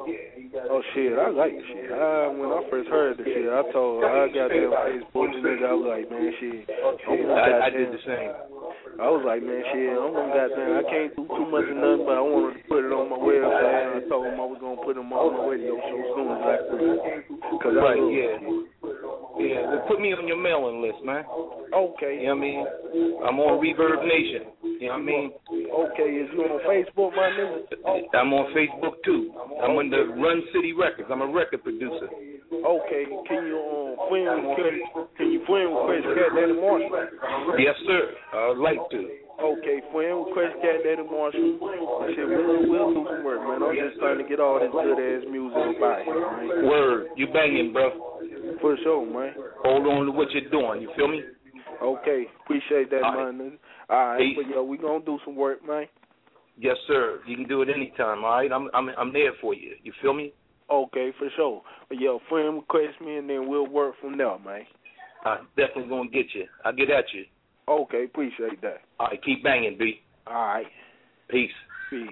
Oh shit, I like the shit. I, when I first heard the shit, I told I got that Facebook nigga. I was like, man, shit. I'm gonna I, I did the same. I was like, man, shit. I'm gonna goddamn. I can't do too much of nothing, but I wanted to put it on my website. I told him I was gonna put him on my radio show as soon as I could. Cause right, I yeah. Yeah, well, put me on your mailing list, man. Okay. You know what I mean? I'm on Reverb Nation. You know what I mean? Okay, is you on Facebook, my nigga? I'm on Facebook, too. I'm under Run City Records. I'm a record producer. Okay, can you um, friend with, can you friend request Cat Daddy Marshall? Yes, sir. I'd like to. Okay, friend request Cat Daddy Marshall. Shit, we'll, we'll do some work, man. I'm just trying to get all this good-ass music by here, man. Word. You banging, bro. For sure, man. Hold on to what you're doing. You feel me? Okay, appreciate that, all man. Right. All right, Peace. but yo, we gonna do some work, man. Yes, sir. You can do it anytime. All right, I'm I'm I'm there for you. You feel me? Okay, for sure. But yo, friend request me, and then we'll work from there, man. I'm definitely gonna get you. I'll get at you. Okay, appreciate that. All right, keep banging, B. All right. Peace. Peace.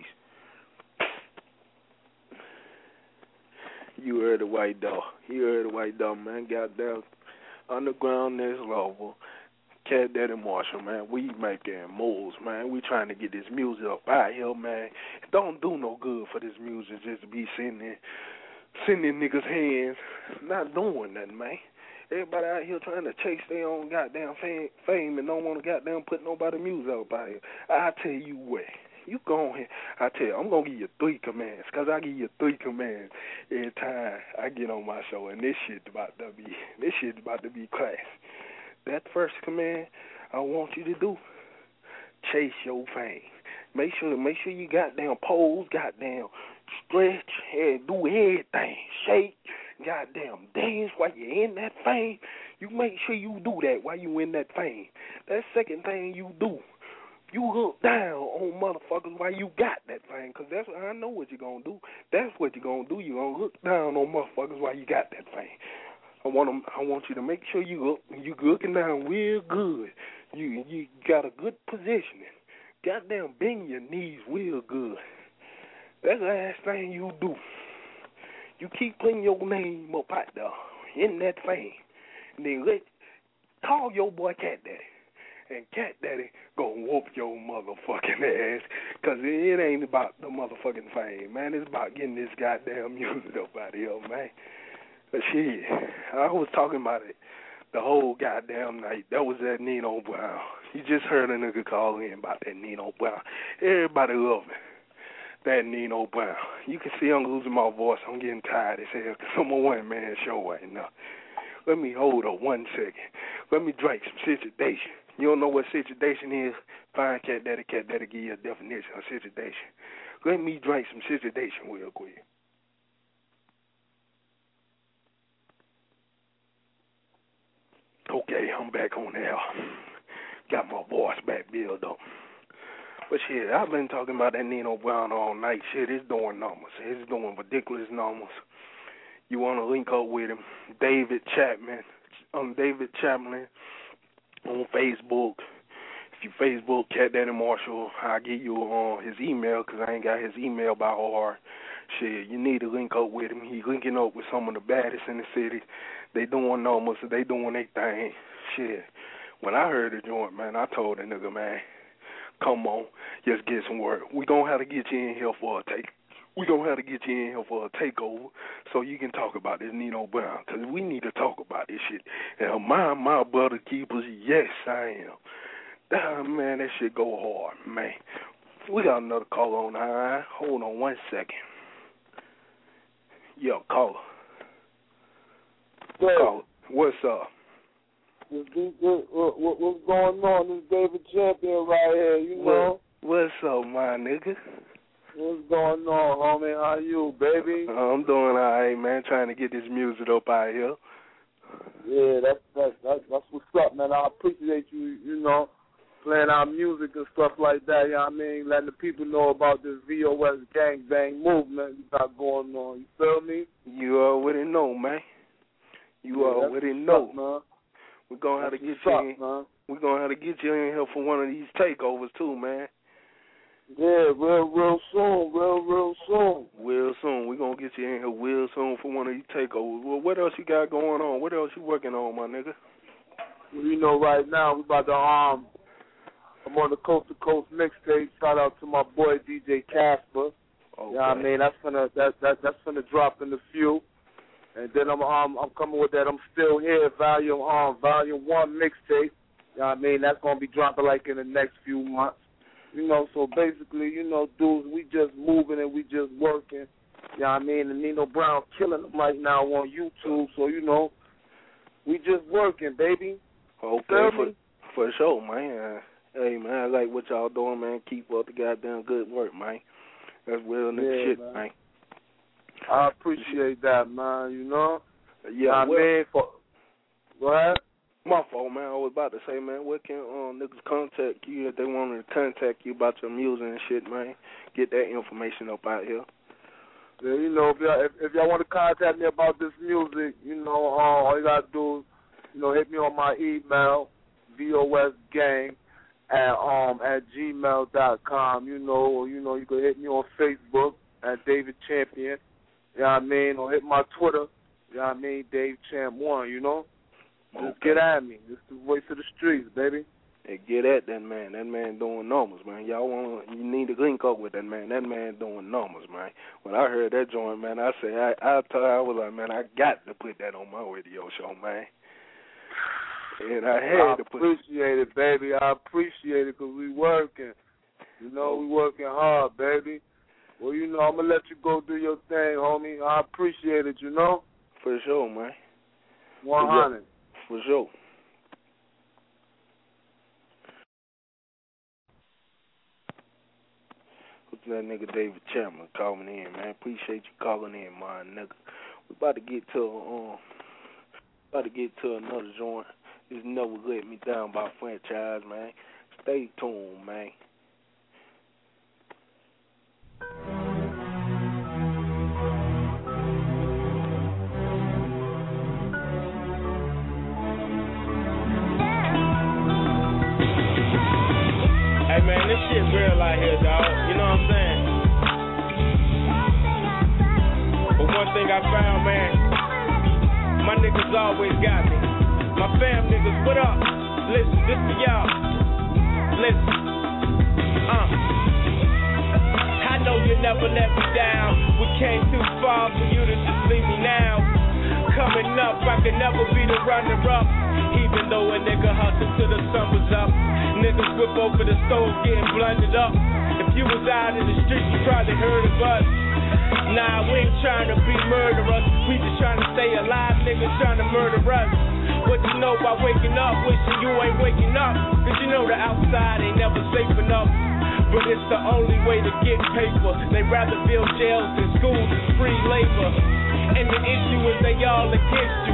You heard the white dog. You heard the white dog, man. Goddamn. Underground next level. Cat Daddy Marshall, man. We making moves, man. We trying to get this music up out here, man. It don't do no good for this music just to be sitting in, sitting in niggas' hands, not doing nothing, man. Everybody out here trying to chase their own goddamn fame, fame and don't want to goddamn put nobody music up out here. I tell you what. You go ahead. I tell you, I'm going to give you three commands, because I give you three commands every time I get on my show, and this shit about to be, this shit about to be class. That first command I want you to do, chase your fame. Make sure, make sure you goddamn pose, goddamn stretch, and do everything. Shake, goddamn dance while you're in that fame. You make sure you do that while you in that fame. That second thing you do, you hook down on motherfuckers while you got that thing, because that's what I know what you're going to do. That's what you're going to do. You're going to hook down on motherfuckers while you got that thing. I want them, I want you to make sure you hook, you hooking down real good. You you got a good positioning. Goddamn, bend your knees real good. That's the last thing you do. You keep putting your name up out there in that thing, and then let call your boy Cat Daddy. And Cat Daddy gonna whoop your motherfucking ass, because it ain't about the motherfucking fame, man. It's about getting this goddamn music up out here, man. But shit, I was talking about it the whole goddamn night. That was that Nino Brown. You just heard a nigga call in about that Nino Brown. Everybody love it. That Nino Brown. You can see I'm losing my voice. I'm getting tired as hell, because I'm a one-man show right now. Let me hold up one second. Let me drink some situation. You don't know what situation is? Find Cat Daddy, Cat Daddy give you a definition of situation. Let me drink some situation real quick. Okay, I'm back on air. Got my voice back built up. But shit, I've been talking about that Nino Brown all night. Shit, it's doing numbers. It's doing ridiculous numbers. you want to link up with him, David Chapman, um, David Chapman on Facebook. If you Facebook Cat Daddy Marshall, I'll give you uh, his email because I ain't got his email by heart. Shit, you need to link up with him. He linking up with some of the baddest in the city. They doing numbers, they doing their thing. Shit. When I heard the joint, man, I told the nigga, man, come on, just get some work. We gonna have to get you in here for a take. We gonna have to get you in here for a takeover so you can talk about this Nino Brown, because we need to talk about this shit. And my my brother keepers, yes I am. Ah, man, that shit go hard, man. We got another caller on the line. Hold on one second. Yo, caller. Yeah. Caller, what's up? What's going on? This is David Champion right here, you know. What's up, my nigga? What's going on, homie? How you, baby? I'm doing all right, man. Trying to get this music up out here. Yeah, that's that's that's, that's what's up, man. I appreciate you, you know, playing our music and stuff like that. You know what I mean? Letting the people know about this V O S gangbang movement you got going on. You feel me? You already know, man. You yeah, already know. Up, man. We're gonna have to get you you up, in. Man. We're gonna have to get you in here for one of these takeovers too, man. Yeah, real, real soon, real, real soon. Real soon. We're gonna get you in here real soon for one of these takeovers. Well, what else you got going on? What else you working on, my nigga? Well, you know, right now we about to um, I'm on the Coast to Coast mixtape. Shout out to my boy D J Casper. Okay. You know what I mean? That's gonna that that that's gonna drop in a few. And then I'm um I'm coming with that I'm Still Here volume um volume one mixtape. You know what I mean? That's gonna be dropping like in the next few months. You know, so basically, you know, dudes, we just moving and we just working. You know what I mean? And Nino Brown killing them right now on YouTube. So, you know, we just working, baby. Okay, for, for sure, man. Hey, man, I like what y'all doing, man. Keep up the goddamn good work, man. That's real nigga yeah, shit, man. man. I appreciate that, man, you know? Yeah, I well, mean, for, go ahead. My fault, man. I was about to say, man, where can um, niggas contact you if they wanted to contact you about your music and shit, man? Get that information up out here. Yeah, you know, if y'all, if, if y'all want to contact me about this music, you know, uh, all you got to do is, you know, hit me on my email, V O S gang at, um, at gmail dot com. You know, or, you know, you can hit me on Facebook at David Champion. You know what I mean? Or hit my Twitter, you know what I mean, Dave Champ one, you know? Just okay. get at me. Just the voice of the streets, baby. Hey, get at that man. That man doing numbers, man. Y'all want you need to link up with that man. That man doing numbers, man. When I heard that joint, man, I said I I thought I was like, man, I got to put that on my radio show, man. And I had I to put. appreciate it, baby. I appreciate it because we working. You know, we working hard, baby. Well, you know, I'm gonna let you go do your thing, homie. I appreciate it. You know. For sure, man. One hundred. For sure. What's that nigga David Chapman calling in, man? Appreciate you calling in, my nigga. We about to get to um, about to get to another joint. It's Never Let Me Down by Franchise, man. Stay tuned, man. Hey man, this shit real out here, dog. You know what I'm saying? But one thing I found, man, my niggas always got me. My fam niggas, what up? Listen, this for y'all. Listen. Uh. I know you never let me down. We came too far for you to just leave me now. Coming up, I can never be the runner-up. Even though a nigga hustle till the sun was up. Niggas whip over the stove getting blundered up. If you was out in the streets, you probably heard of us. Nah, we ain't trying to be murderers. We just trying to stay alive, niggas trying to murder us. What you know by waking up, wishing you ain't waking up. Cause you know the outside ain't never safe enough. But it's the only way to get paper. They rather build jails than schools and free labor. And the issue is they all against you.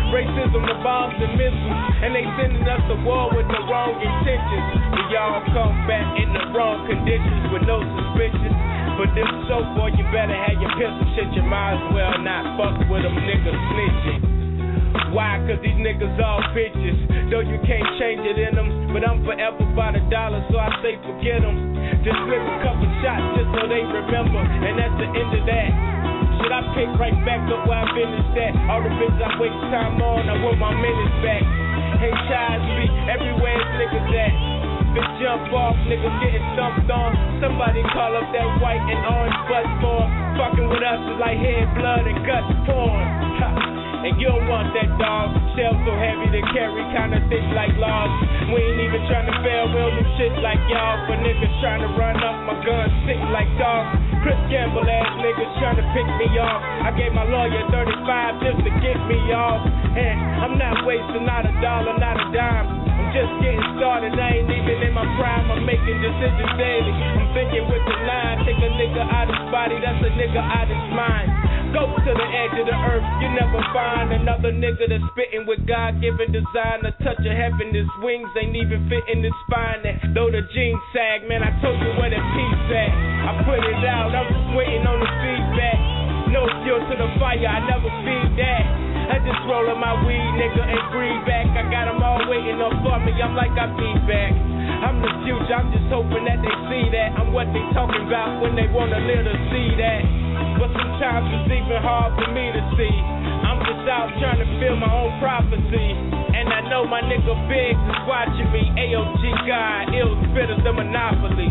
Racism, the bombs and missiles, and they sending us to war with the wrong intentions. We all come back in the wrong conditions with no suspicion. But this so, boy, you better have your pistol shit. You might as well not fuck with them niggas snitching. Why? Cause these niggas all bitches. Though you can't change it in them, but I'm forever by the dollar, so I say forget them. Just live a couple shots just so they remember, and that's the end of that. Should I pick right back up where I finished at? All the bitches I waste time on, I want my minutes back. Hey, Chaz B, everywhere niggas at. Bitch jump off, niggas getting stumped on. Somebody call up that white and orange bus form. Fucking with us is like head, blood, and guts pouring. Ha. And you don't want that dog. Shell so heavy to carry, kinda thick like logs. We ain't even trying to fail, we don't do shit like y'all. But niggas trying to run up my gun, sick like dogs. Chris Gamble ass niggas trying to pick me off. I gave my lawyer thirty-five just to get me off. And I'm not wasting not a dollar, not a dime. I'm just getting started, I ain't even in my prime. I'm making decisions daily. I'm thinking with the line. Take a nigga out his body, that's a nigga out his mind. Go to the edge of the earth, you never find another nigga that's spitting with God-given design. A touch of heaven, his wings ain't even fitting his spine. That though the jeans sag, man, I told you where the piece at. I put it out, I'm just waiting on the feedback. No fuel to the fire, I never feed that. I just rollin' my weed, nigga, and breathe back. I got them all waiting up for me, I'm like I be back. I'm the future, I'm just hoping that they see that. I'm what they talking about when they wanna live to see that. But sometimes it's even hard for me to see. I'm just out trying to feel my own prophecy. And I know my nigga Biggs is watching me. A O G God, ill spitters, the monopoly.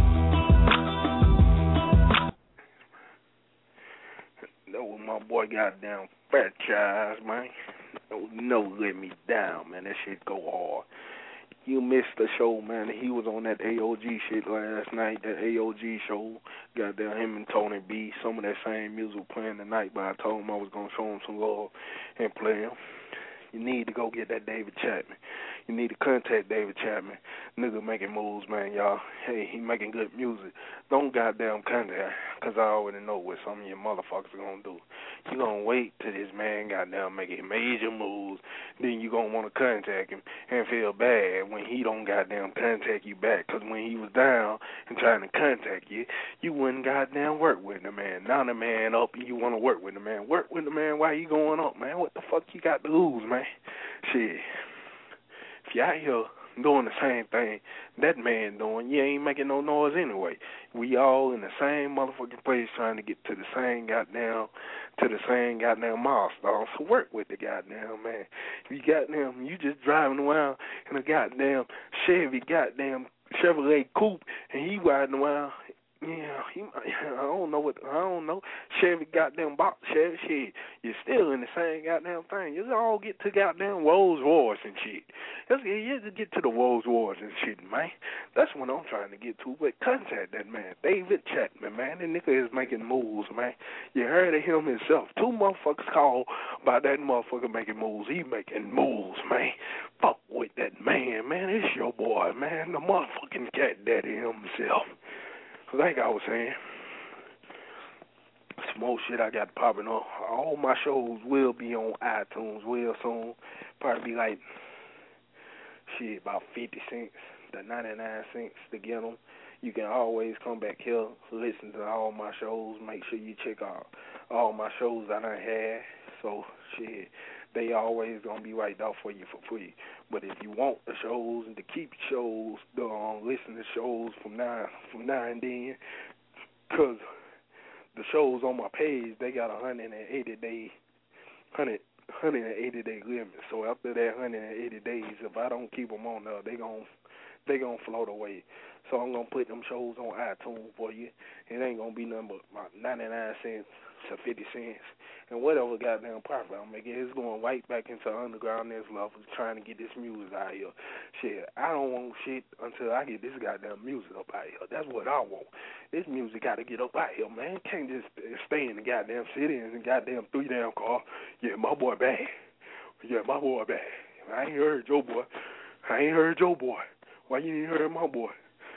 That was my boy goddamn Fat Chaz, man. Don't no let me down, man. That shit go hard. You missed the show, man. He was on that A O G shit last night, that A O G show. Goddamn, him and Tony B. Some of that same music playing tonight, but I told him I was going to show him some love and play him. You need to go get that David Chapman. You need to contact David Chapman. Nigga making moves, man, y'all. Hey, he making good music. Don't goddamn contact, because I already know what some of your motherfuckers are going to do. You going to wait till this man goddamn making major moves, then you going to want to contact him and feel bad when he don't goddamn contact you back, because when he was down and trying to contact you, you wouldn't goddamn work with the man. Now the man up and you want to work with the man. Work with the man while you going up, man. What the fuck you got to lose, man? Shit. If you out here doing the same thing that man doing, you ain't making no noise anyway. We all in the same motherfucking place trying to get to the same goddamn, to the same goddamn milestone. So work with the goddamn man. If you goddamn, you just driving around in a goddamn Chevy goddamn Chevrolet coupe and he riding around. Yeah, he, I don't know what, I don't know. Chevy goddamn box, Chevy shit. You're still in the same goddamn thing. You all get to goddamn Rolls Royce and shit. Let's get, you just get to the Rolls Royce and shit, man. That's what I'm trying to get to. But contact that man, David Chapman, man. That nigga is making moves, man. You heard of him himself. Two motherfuckers call about that motherfucker making moves. He making moves, man. Fuck with that man, man. It's your boy, man. The motherfucking cat daddy himself. Like I was saying, some more shit I got popping up. All my shows will be on iTunes real soon. Probably be like, shit, about fifty cents to ninety-nine cents to get them. You can always come back here, listen to all my shows. Make sure you check out all my shows I done had. So, shit, they always going to be right there for you for free. But if you want the shows and to keep shows, um, listen to shows from now, from now and then, because the shows on my page, they got a one hundred eighty day, one hundred eighty day limit. So after that one hundred eighty days, if I don't keep them on there, they gon' they gonna float away. So I'm gonna put them shows on iTunes for you. It ain't gonna be nothing but about ninety-nine cents to fifty cents. And whatever goddamn profit I'm making, it's going right back into underground next level, trying to get this music out here. Shit, I don't want shit until I get this goddamn music up out here. That's what I want. This music got to get up out here, man. Can't just stay in the goddamn city and the goddamn three damn car. Yeah, my boy back. Yeah, my boy back. I ain't heard your boy. I ain't heard your boy. Why you ain't heard my boy?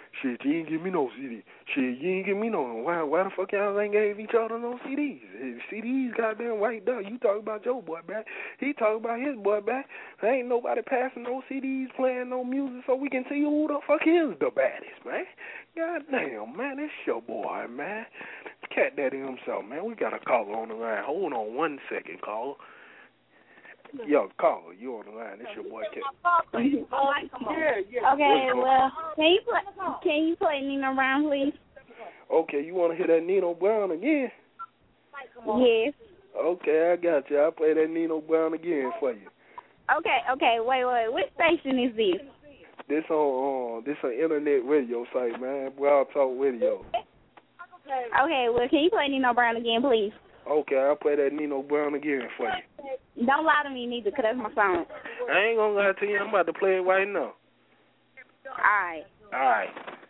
Shit, you ain't give me no C D. Shit, you ain't give me no. Why Why the fuck y'all ain't gave each other no C Ds? C Ds goddamn right there. You talk about your boy back. He talk about his boy back. There ain't nobody passing no C Ds, playing no music, so we can see who the fuck is the baddest, man. Goddamn, man, it's your boy, man. Cat Daddy himself, man. We got a caller on the line. Hold on one second, caller. Yo, caller, you on the line. It's your boy Cat. Yeah, yeah. Okay, well, can you play, can you play Nino Brown, please? Okay, you want to hear that Nino Brown again? Yes. Okay, I got you. I'll play that Nino Brown again for you. Okay, okay, wait, wait. Which station is this? This on uh, this on internet radio site, man. Blog Talk Radio. Okay, well, can you play Nino Brown again, please? Okay, I'll play that Nino Brown again for you. Don't lie to me neither, because that's my song. I ain't going to lie to you. I'm about to play it right now. All right. All right.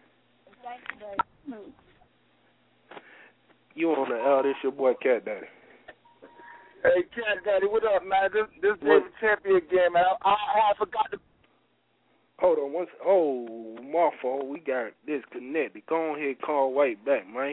You on the L, this your boy Cat Daddy. Hey, Cat Daddy, what up, man? This this David Champion again, man. I, I, I forgot to... Hold on. Once, oh, my fault. We got disconnected. Go ahead and call right back, man.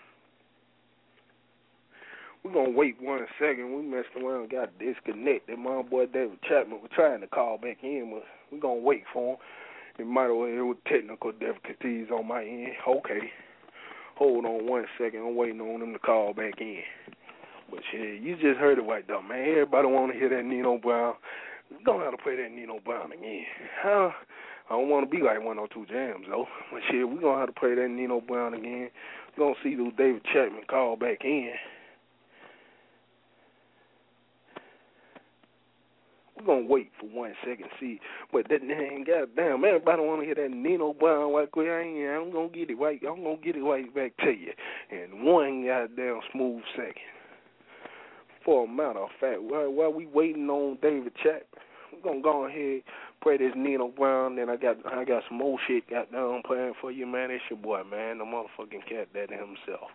We're going to wait one second. We messed around and got disconnected. My boy David Chapman was trying to call back in, but we're going to wait for him. It might have been with technical difficulties on my end. Okay. Hold on one second. I'm waiting on him to call back in. But shit, you just heard it right there, man. Everybody want to hear that Nino Brown. We're going to have to play that Nino Brown again. Huh? I don't want to be like one or two jams, though. But shit, we're going to have to play that Nino Brown again. We're going to see who David Chapman call back in. We're going to wait for one second, see. But that name, goddamn, everybody want to hear that Nino Brown right quick. I ain't, I'm going to get it right. I'm going to get it right back to you in one goddamn smooth second. For a matter of fact, while, while we waiting on David Chapman, we're going to go ahead play this Nino Brown. Then I got I got some more shit goddamn playing for you, man. It's your boy, man, the motherfucking Cat Daddy himself.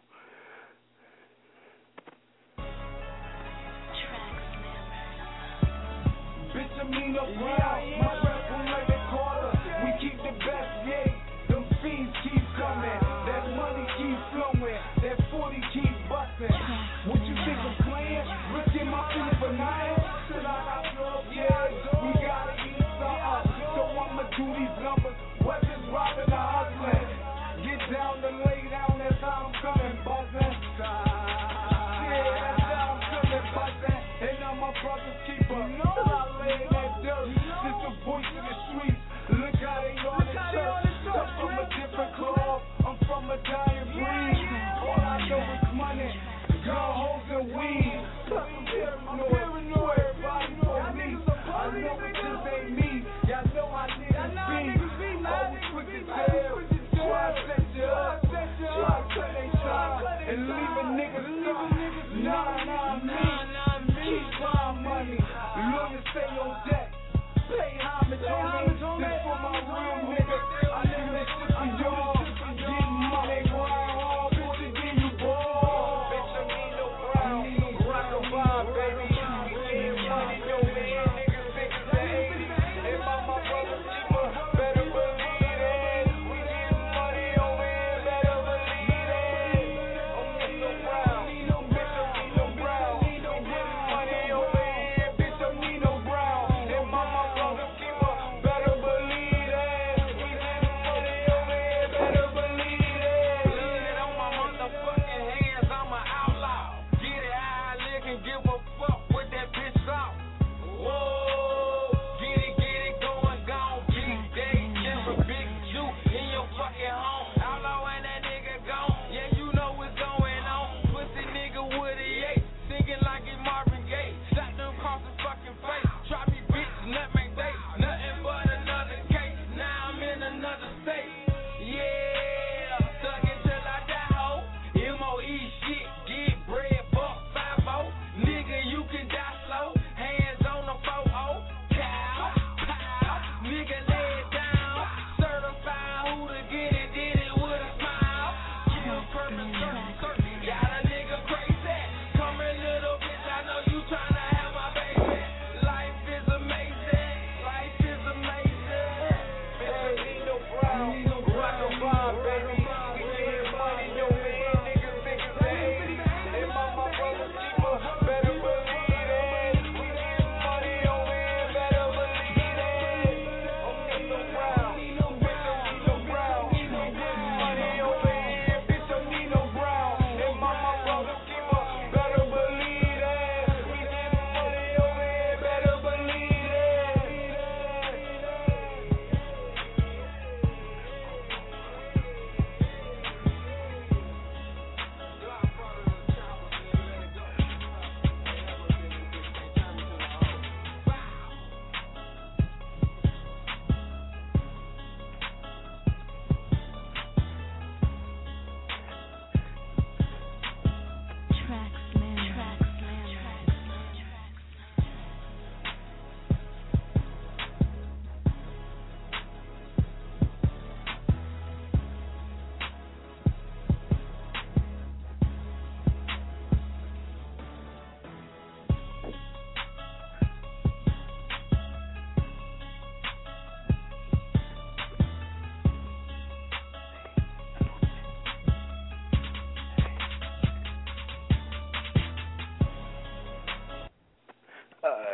Bitch, I'm Nino Brown. My rep on like a quarter. We keep the best, yeah. Them fiends keep coming. That money keep flowing. That forty keep busting. What you think I'm playing? Risk in my feet for nine. Should I not go? Yeah, we gotta eat something. So I'ma do these numbers. Weapons robbing the hustling. Get down and lay down. That's how I'm coming, buzzing. Yeah, that's how I'm coming, buzzing. And now my brother's keeper. No. Just a voice in the streets. Look how they on the church. I'm from a different club. I'm from a dying breed. All I know is money, gun holes and weed. Plus I'm paranoid. Everybody know me. I know it just ain't me. Y'all know I need to be. Always quick to tell. Try to set you up. Try to cut they shot and leave a nigga stuck. Nah, nah, me. Keep my money. Lawyers stay on deck. Pay homage on me. This for my real niggas. I live this shit for y'all. Getting money grind hard. Bitch, again you ball. Bitch, I need no brown. Rock a vibe, baby. Getting money, yo, man. Niggas think it's the eighties. And my, my brother's keeper. Better believe it. We getting money over here. Better believe it. I'm Nino Brown. Bitch, I'm Nino Brown. Getting money over here. Bitch, I'm Nino Brown. And my, my brother's keeper. Better believe it. We getting money over here. Better believe it. Get on my motherfucking hands. I'm an outlaw. Get it how I live and give a fuck with that bitch out. Whoa. Get it, get it going, gone. Big day, never big Jew in your fucking home. Outlaw and that nigga gone. Yeah, you know what's going on. Pussy nigga with a eight. Singing like it's Marvin Gaye. Shot them across the fucking face. Try me bitch, nothing day. Nothing but another case. Now I'm in another state. Yeah, thuggin' till I die, ho. M O E shit, get bread, fuck five oh. Nigga, you can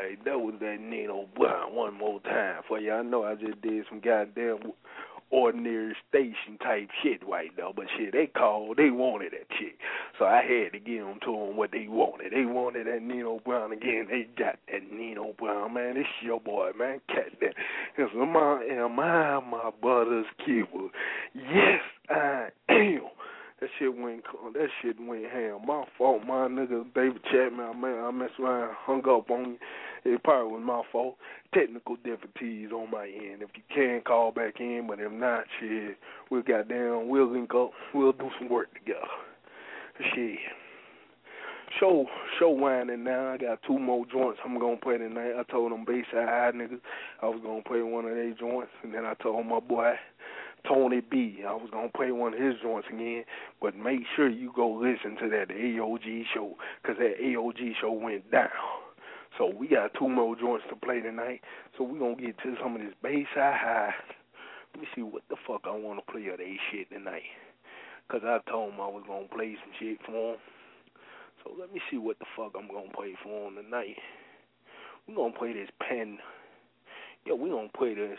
right, that was that Nino Brown one more time for you. I know I just did some goddamn ordinary station type shit right now, but shit, they called, they wanted that shit. So I had to give them to them what they wanted. They wanted that Nino Brown again. They got that Nino Brown, man. This your boy, man. Cat that. Cause am I, am I my brother's keeper? Yes, I am. That shit went, that shit went ham. My fault, my nigga David Chapman. I, man, I messed around, hung up on you. It probably was my fault. Technical difficulties on my end. If you can, call back in, but if not, shit, we'll goddamn, we'll link up. We'll do some work together. Shit. Show, show winding now. I got two more joints I'm gonna play tonight. I told them Bayside High niggas I was gonna play one of their joints, and then I told my boy Tony B I was gonna play one of his joints again. But make sure you go listen to that A O G show, cause that A O G show went down. So we got two more joints to play tonight. So we're going to get to some of this Bayside High. Let me see what the fuck I want to play of they shit tonight. Because I told them I was going to play some shit for them. So let me see what the fuck I'm going to play for them tonight. We're going to play this pen. Yo, we're going to play this.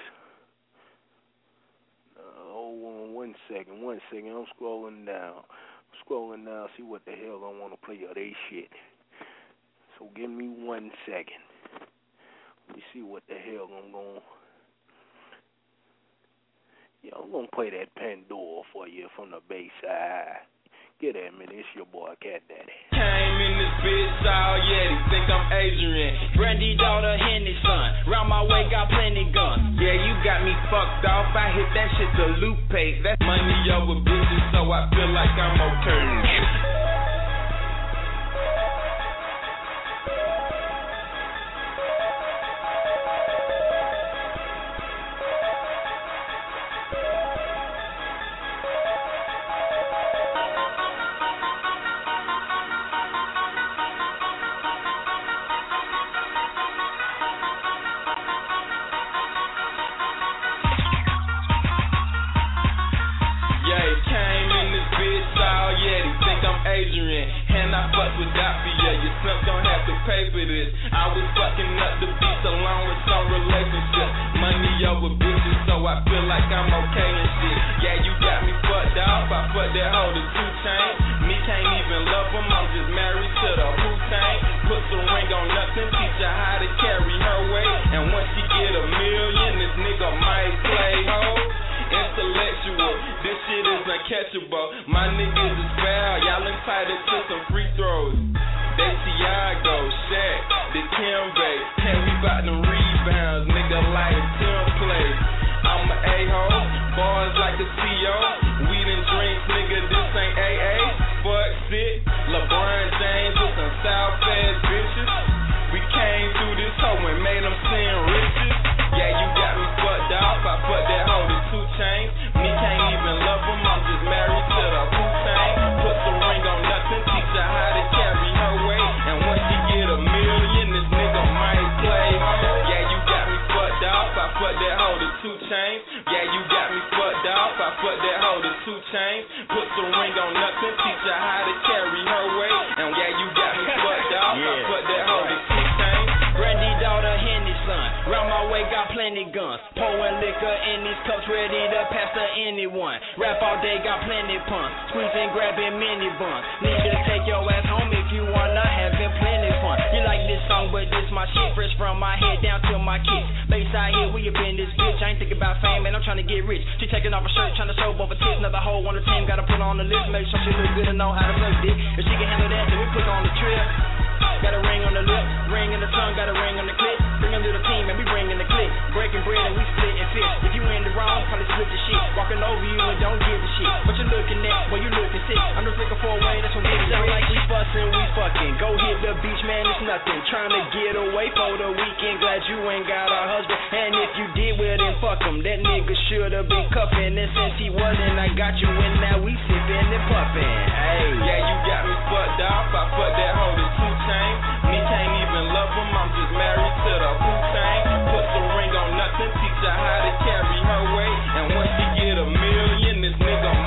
Uh, oh, one second, one second. I'm scrolling down. I'm scrolling down, see what the hell I want to play of they shit. So give me one second. Let me see what the hell I'm going to... Yeah, I'm going to play that Pandora for you from the Bayside. Get at me, it's your boy Cat Daddy. Came in this bitch all Yeti, think I'm Adrian. Brandy daughter, Henny son. Round my way, got plenty guns. Yeah, you got me fucked off. I hit that shit to Lupe. That's money over bitches, so I feel like I'm okay.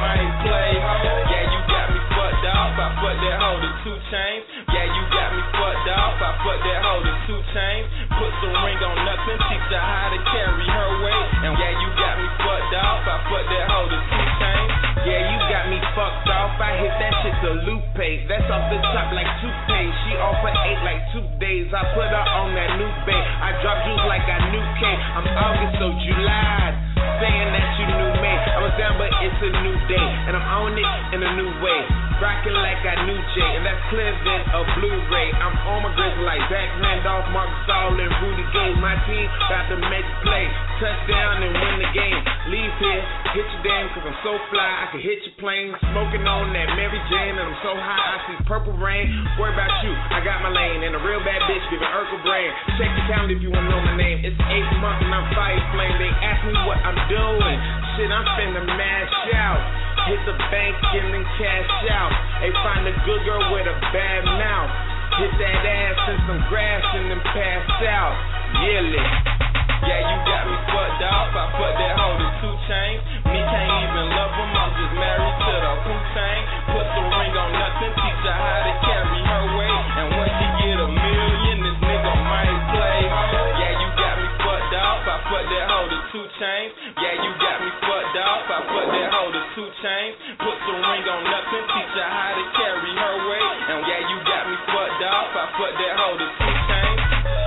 Yeah, you got me fucked fucked off. I fucked that hoe to two chains. Put some ring on nothing, teach her how to carry her weight. And yeah, you got me fucked off. I fucked that hoe to two chains. Yeah, you got me fucked off. I hit that shit to Lupe. That's off the top like toothpaste. She off for eight like two days. I put her on that new bait. I drop juice like I knew K. I'm August, so July. Saying that you knew me. I was down, but it's a new day. And I'm on it in a new way. Rockin' like I knew Jay. And that's clear than a Blu-ray. I'm on my grizzly like Zach Randolph, Mark Saul, and Rudy Gay. My team about to make a play. Touchdown and win the game. Leave here, hit your damn, cause I'm so fly. I can hit your plane. Smoking on that Mary Jane. And I'm so high, I see purple rain. Worry about you, I got my lane. And a real bad bitch giving Urkel brain. Check the calendar if you wanna know my name. It's eight months and I'm fire flame. They ask me what I'm doing. Shit, I'm finna mash out. Hit the bank and then cash out. They find a good girl with a bad mouth. Hit that ass and some grass and then pass out. Yearly. Yeah, you got me fucked off. I fucked that hoe to two chains. Me can't even love him. I'm just married to the food chain. Put some ring on nothing. Teach her how to carry her weight. And once she get a million, this nigga might play. Yeah, you got me fucked off. I fucked that hoe to two chains. Yeah, you got me fucked off. I fucked that hoe to two chains. Put some ring on nothing. Teach her how to carry her weight. And yeah, you got me fucked off. I fucked that hoe to two chains.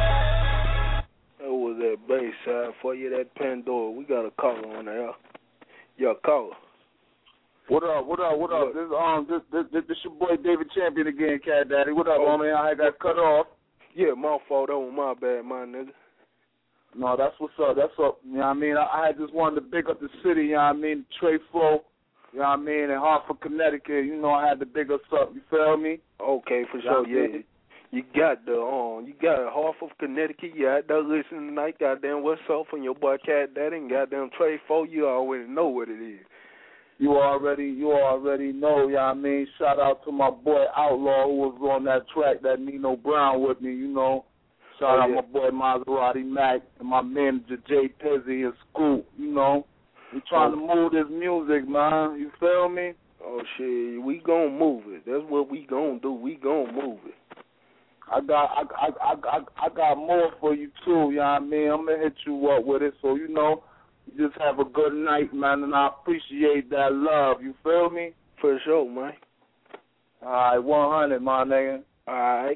That was that bass side for you, that Pandora. We got a caller on there. Yeah, caller. What up, what up, what up? This um this this, this, this your boy David Champion again, Cat Daddy. What up, oh. man? I got cut off. Yeah, my fault. That was my bad, my nigga. No, that's what's up. That's up. You know what I mean? I, I just wanted to big up the city, you know what I mean? Trey Flow, you know what I mean? In Hartford, Connecticut, you know I had to big us up. You feel me? Okay, for sure, yeah. You got the um, you got Hartford, Connecticut. You out there listening tonight. Goddamn, what's up from your boy Cat Daddy and goddamn Trey Flow? You already know what it is. You already, you already know. You know what I mean? Shout out to my boy Outlaw who was on that track, that Nino Brown with me. You know. Shout oh, out yeah. my boy Maserati Mac and my manager Jay Pezzi and Scoop. You know, we trying oh. to move this music, man. You feel me? Oh shit, we gonna move it. That's what we gonna do. We gonna move it. I got I, I, I, I got more for you, too, you know what I mean? I'm going to hit you up with it, so, you know, you just have a good night, man, and I appreciate that love. You feel me? For sure, man. All right, one hundred, my nigga. All right.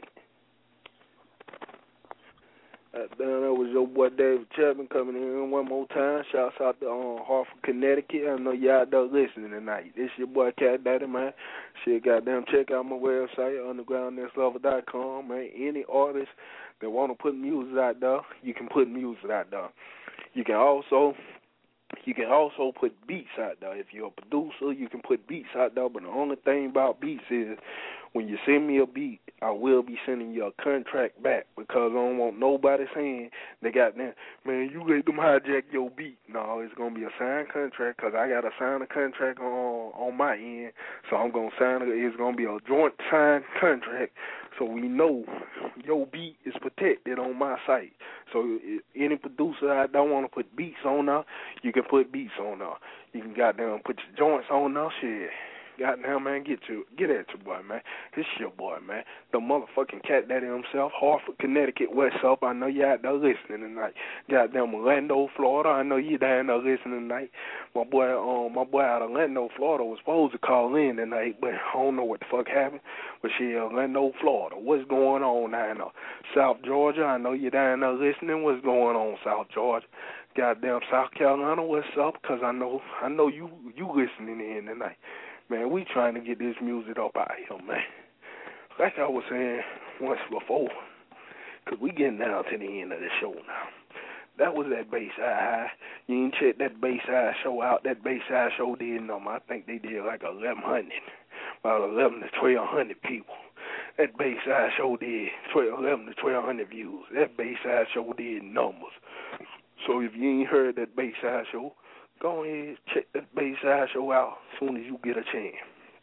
Uh, that was your boy David Chapman coming in one more time. Shouts out to um, Hartford, Connecticut. I know y'all out there listening tonight. This your boy Cat Daddy, man. Shit, goddamn, check out my website, underground next level dot com, man. Any artist that want to put music out there, you can put music out there. You can also... You can also put beats out there. If you're a producer, you can put beats out there. But the only thing about beats is when you send me a beat, I will be sending you a contract back because I don't want nobody saying they got them, man, you let them hijack your beat. No, it's going to be a signed contract because I got to sign a contract on on my end. So I'm going to sign it. It's going to be a joint signed contract so we know your beat is protected on my site. So any producer I don't want to put beats on there, you can put beats on there. You can goddamn put your joints on there, shit. Goddamn, man, get to get at your boy, man. This your boy, man. The motherfucking Cat Daddy himself, Hartford, Connecticut, what's up? I know you out there listening tonight. Goddamn Orlando, Florida, I know you down there listening tonight. My boy, um, my boy out of Orlando, Florida was supposed to call in tonight, but I don't know what the fuck happened. But shit, Orlando, Florida, what's going on down there? South Georgia, I know you down there listening. What's going on, South Georgia? Goddamn South Carolina, what's up? Because I know, I know you, you listening in tonight. Man, we trying to get this music up out here, man. Like I was saying once before, because we getting down to the end of the show now. That was that Bayside High. You ain't check that Bayside show out. That Bayside show did number. I think they did like eleven hundred, about eleven to twelve hundred people. That Bayside show did eleven to twelve hundred views. That Bayside show did numbers. So if you ain't heard that Bayside show, go ahead, check that Bayside show out as soon as you get a chance.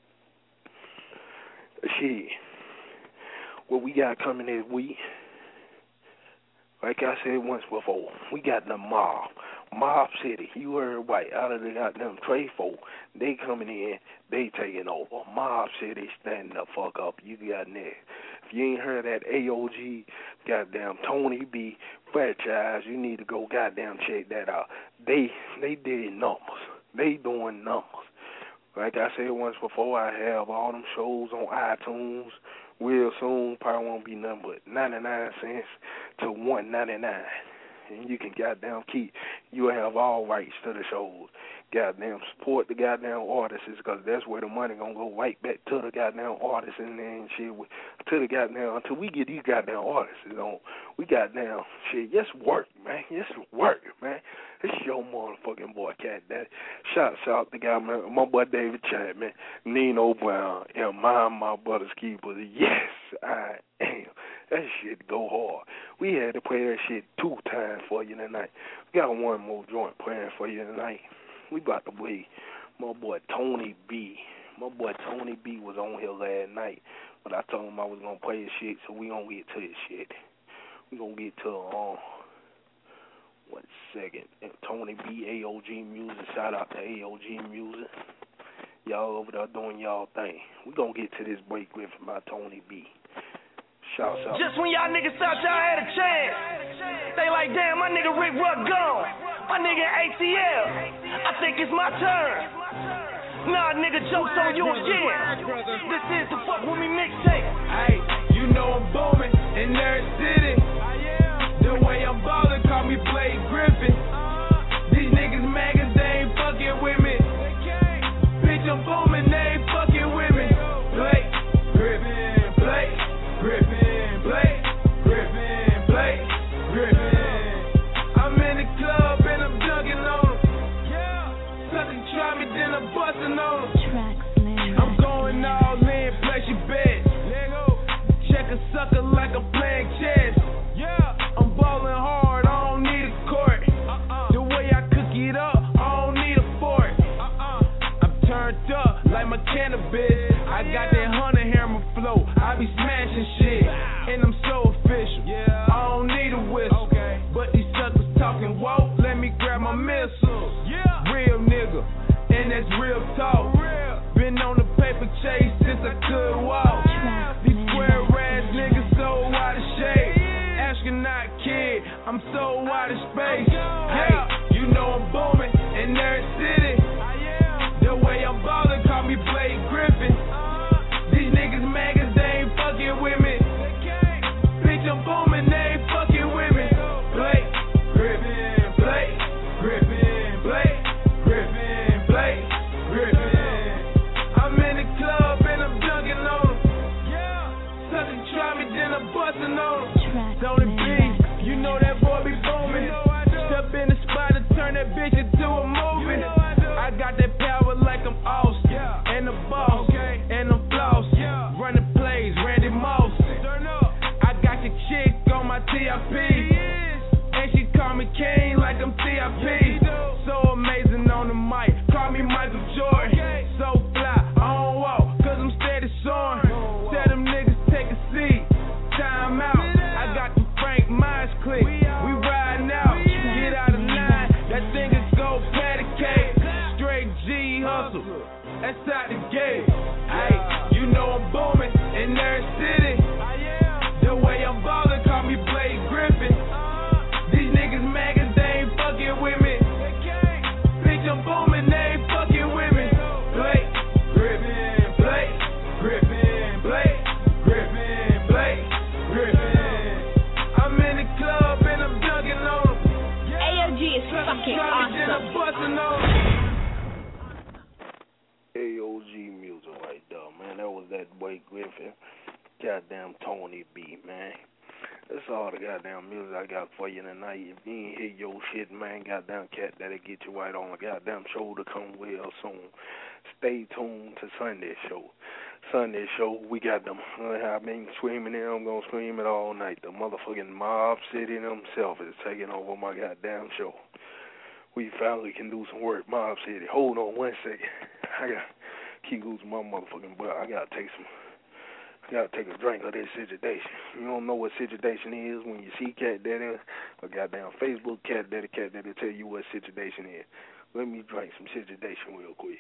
Shit, what we got coming this week, like I said once before, we got the Mob. Mob City, you heard right out of the goddamn Trey folk. They coming in, they taking over. Mob City, standing the fuck up. You got next. you ain't heard that A O G, goddamn Tony B franchise, you need to go goddamn check that out. They they did numbers. They doing numbers. Like I said once before, I have all them shows on iTunes. Real soon, probably won't be nothing but ninety-nine cents to one ninety-nine. And you can goddamn keep, you have all rights to the shows. Goddamn support the goddamn artists, because that's where the money gonna go right back to the goddamn artists and then shit, to the goddamn, until we get these goddamn artists on. We goddamn shit, yes work, man, yes work, man. It's your motherfucking boy, Cat Daddy. Shout out to guy, man, my boy David Chapman, Nino Brown, and my my brother's keeper. Yes, I am. That shit go hard. We had to play that shit two times for you tonight. We got one more joint playing for you tonight. We about to play my boy Tony B. My boy Tony B was on here last night, but I told him I was gonna play his shit, so we gonna get to his shit. We gonna get to um one second. Tony B, A O G Music. Shout out to A O G Music. Y'all over there doing y'all thing. We gonna get to this break with my Tony B. Shouts out. Just when y'all niggas thought y'all had a chance, they like, damn, my nigga Rick Ruck gone. My nigga A T L. I think it's my turn. Nah, nigga, joke's on you again. This is the Fuck With Me mixtape. Hey, you know I'm booming in Nerd City. The way I'm ballin', call me Blake Griffin. These niggas maggots, they ain't fucking with me. Bitch, I'm booming, they ain't fucking with me. Blake Griffin, Blake Griffin, Blake Griffin, Blake Griffin. I'm in the club and I'm dunking on them. Something try me, then I'm busting on them. I'm going all in, place your bet. Check a sucker like I'm playing chess. I'm ballin' hard, I don't need a court. The way I cook it up, I don't need a fork. I'm turned up like my cannabis. I got that hunter hammer flow. I be smashing shit, and I'm so official. I don't need a whistle, but these suckers talking woke. Let me grab my missiles. Real nigga, and that's real talk. Been on the paper chase since I could walk. These square ass niggas so out of shape. Astronaut kid, I'm so out of space. Hey, you know I'm booming in Nerd City. The way I'm ballin', call me Blake Griffin. These niggas maggots, they ain't fucking with me. Bitch, I'm booming, they ain't fucking with me. Blake Griffin, Blake Griffin, Blake Griffin, Blake Griffin. I'm in the club and I'm dunking on them. Something try me, then I'm busting on them. Tony B, you know that boy be booming. Step in the spot and turn that bitch into a movie. I got that power like I'm Austin and the boss, and I'm floss. Running plays, Randy Moss. I got your chick on my T I P, and she call me King like I'm T I P. So amazing on the mic, call me Michael Jordan. So fly, I don't walk, cause I'm steady soaring. Tell them niggas take a seat, time out. I got the Frank Myers click, we riding out. Get out of line, that thing is go patty cake. Straight G hustle, that's out the gate. Hey, you know I'm booming in Nerd City. The way I'm ballin', call me Blake Griffin. These niggas maggots, they ain't fucking with me. Bitch, I'm booming, they ain't fucking with me. Blake Griffin, Blake Griffin, Blake Griffin, Blake Griffin. I'm in the club and I'm dunking on them. A O G is fucking awesome. A O G Music right there, man. That was that Blake Griffin. Goddamn Tony B, man. That's all the goddamn music I got for you tonight. If you ain't hear your shit, man, goddamn Cat, that'll get you right on the goddamn show to come real soon. Stay tuned to Sunday show. Sunday show, we got them. I've been screaming it, I'm gonna scream it all night. The motherfucking Mob City himself is taking over my goddamn show. We finally can do some work, Mob City. Hold on one second. I got keep losing my motherfucking butt. I gotta take some. I gotta take a drink of this situation. You don't know what situation is when you see Cat Daddy or goddamn Facebook Cat Daddy, Cat Daddy tell you what situation is. Let me drink some situation real quick.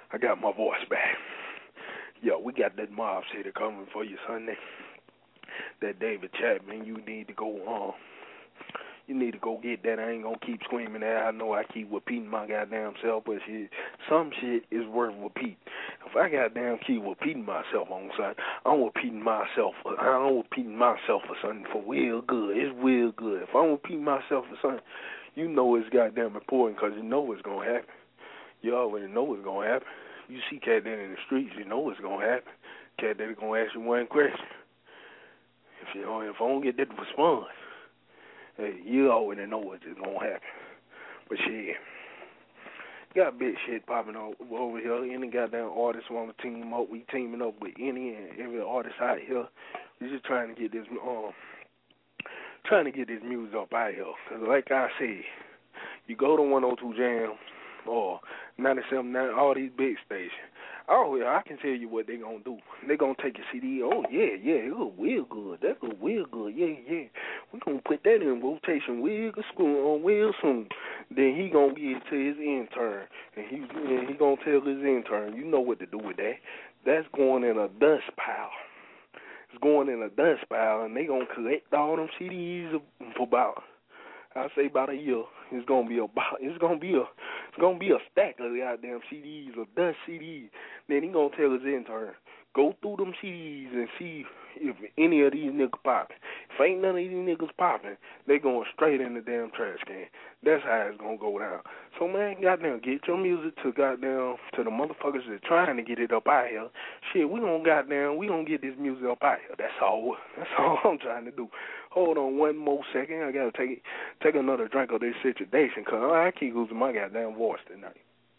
I got my voice back. Yo, we got that Mob City coming for you Sunday. That David Chapman, you need to go on. You need to go get that. I ain't gonna keep screaming that. I know I keep repeating my goddamn self, but shit, some shit is worth repeating. If I goddamn keep repeating myself on something, I'm repeating myself. For, I'm repeating myself for something for real good. It's real good. If I'm repeating myself for something, you know it's goddamn important because you know it's gonna happen. You already know it's gonna happen. You see Cat Daddy in the streets, you know it's gonna happen. Cat Daddy gonna ask you one question. If you don't, if I don't get that response, hey, you already know what's gonna happen. But shit, got big shit popping over here. Any goddamn artist want to team up? We teaming up with any and every artist out here. We just trying to get this um, trying to get this music up out here. Cause like I said, you go to one oh two Jam or ninety-seven, all these big stations. Oh, yeah, I can tell you what they going to do. They going to take your C D. Oh, yeah, yeah, it look real good. That look real good. Yeah, yeah. we going to put that in rotation real soon, real soon. Then he going to give it to his intern. And he and he going to tell his intern, you know what to do with that. That's going in a dust pile. It's going in a dust pile, and they going to collect all them C Ds for about, I say about a year. It's gonna be about. It's gonna be a. It's gonna be a stack of goddamn C Ds or dust C Ds. Then he gonna tell his intern, go through them C Ds and see if any of these niggas popping. If ain't none of these niggas popping, they going straight in the damn trash can. That's how it's gonna go down. So man, goddamn, get your music to goddamn to the motherfuckers that trying to get it up out here. Shit, we gonna goddamn, we gonna get this music up out here. That's all. That's all I'm trying to do. Hold on one more second. I gotta take take another drink of this situation, cause I keep losing my goddamn voice tonight.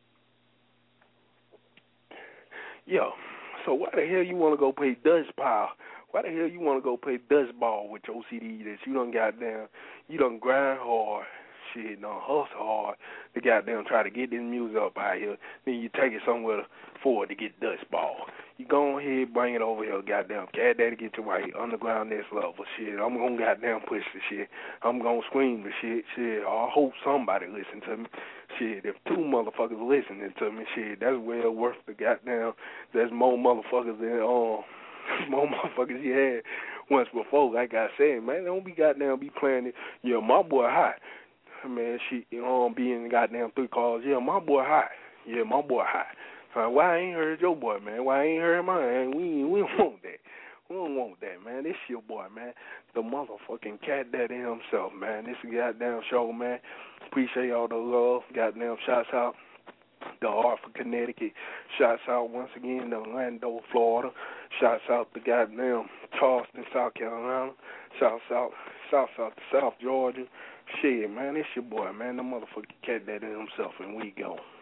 Yo, so why the hell you wanna go play Dust Pile? Why the hell you wanna go play Dust Ball with your C D that you done goddamn, you done grind hard, shit, done hustle hard to goddamn try to get this music up out here, then you take it somewhere for it to get Dust Ball. You go ahead, bring it over here, goddamn. Cat Daddy get you right, underground next level, shit. I'm gonna goddamn push the shit. I'm gonna scream the shit, shit. I hope somebody listen to me. Shit, if two motherfuckers listening to me, shit, that's well worth the goddamn. There's more motherfuckers than, um, more motherfuckers you had once before. Like I said, man, don't be goddamn be playing it. Yeah, my boy hot. Man, she um be in the goddamn three calls. Yeah, my boy hot. Yeah, my boy hot. Uh, why I ain't heard your boy, man? Why I ain't heard mine? We we don't want that. We don't want that, man. This your boy, man. The motherfucking Cat Daddy himself, man. This goddamn show, man. Appreciate all the love. Goddamn shouts out to Hartford, Connecticut. Shouts out once again to Orlando, Florida. Shouts out to goddamn Charleston, South Carolina. Shouts out, shouts out to South Georgia. Shit, man, it's your boy, man. The motherfucking Cat Daddy himself, and we go.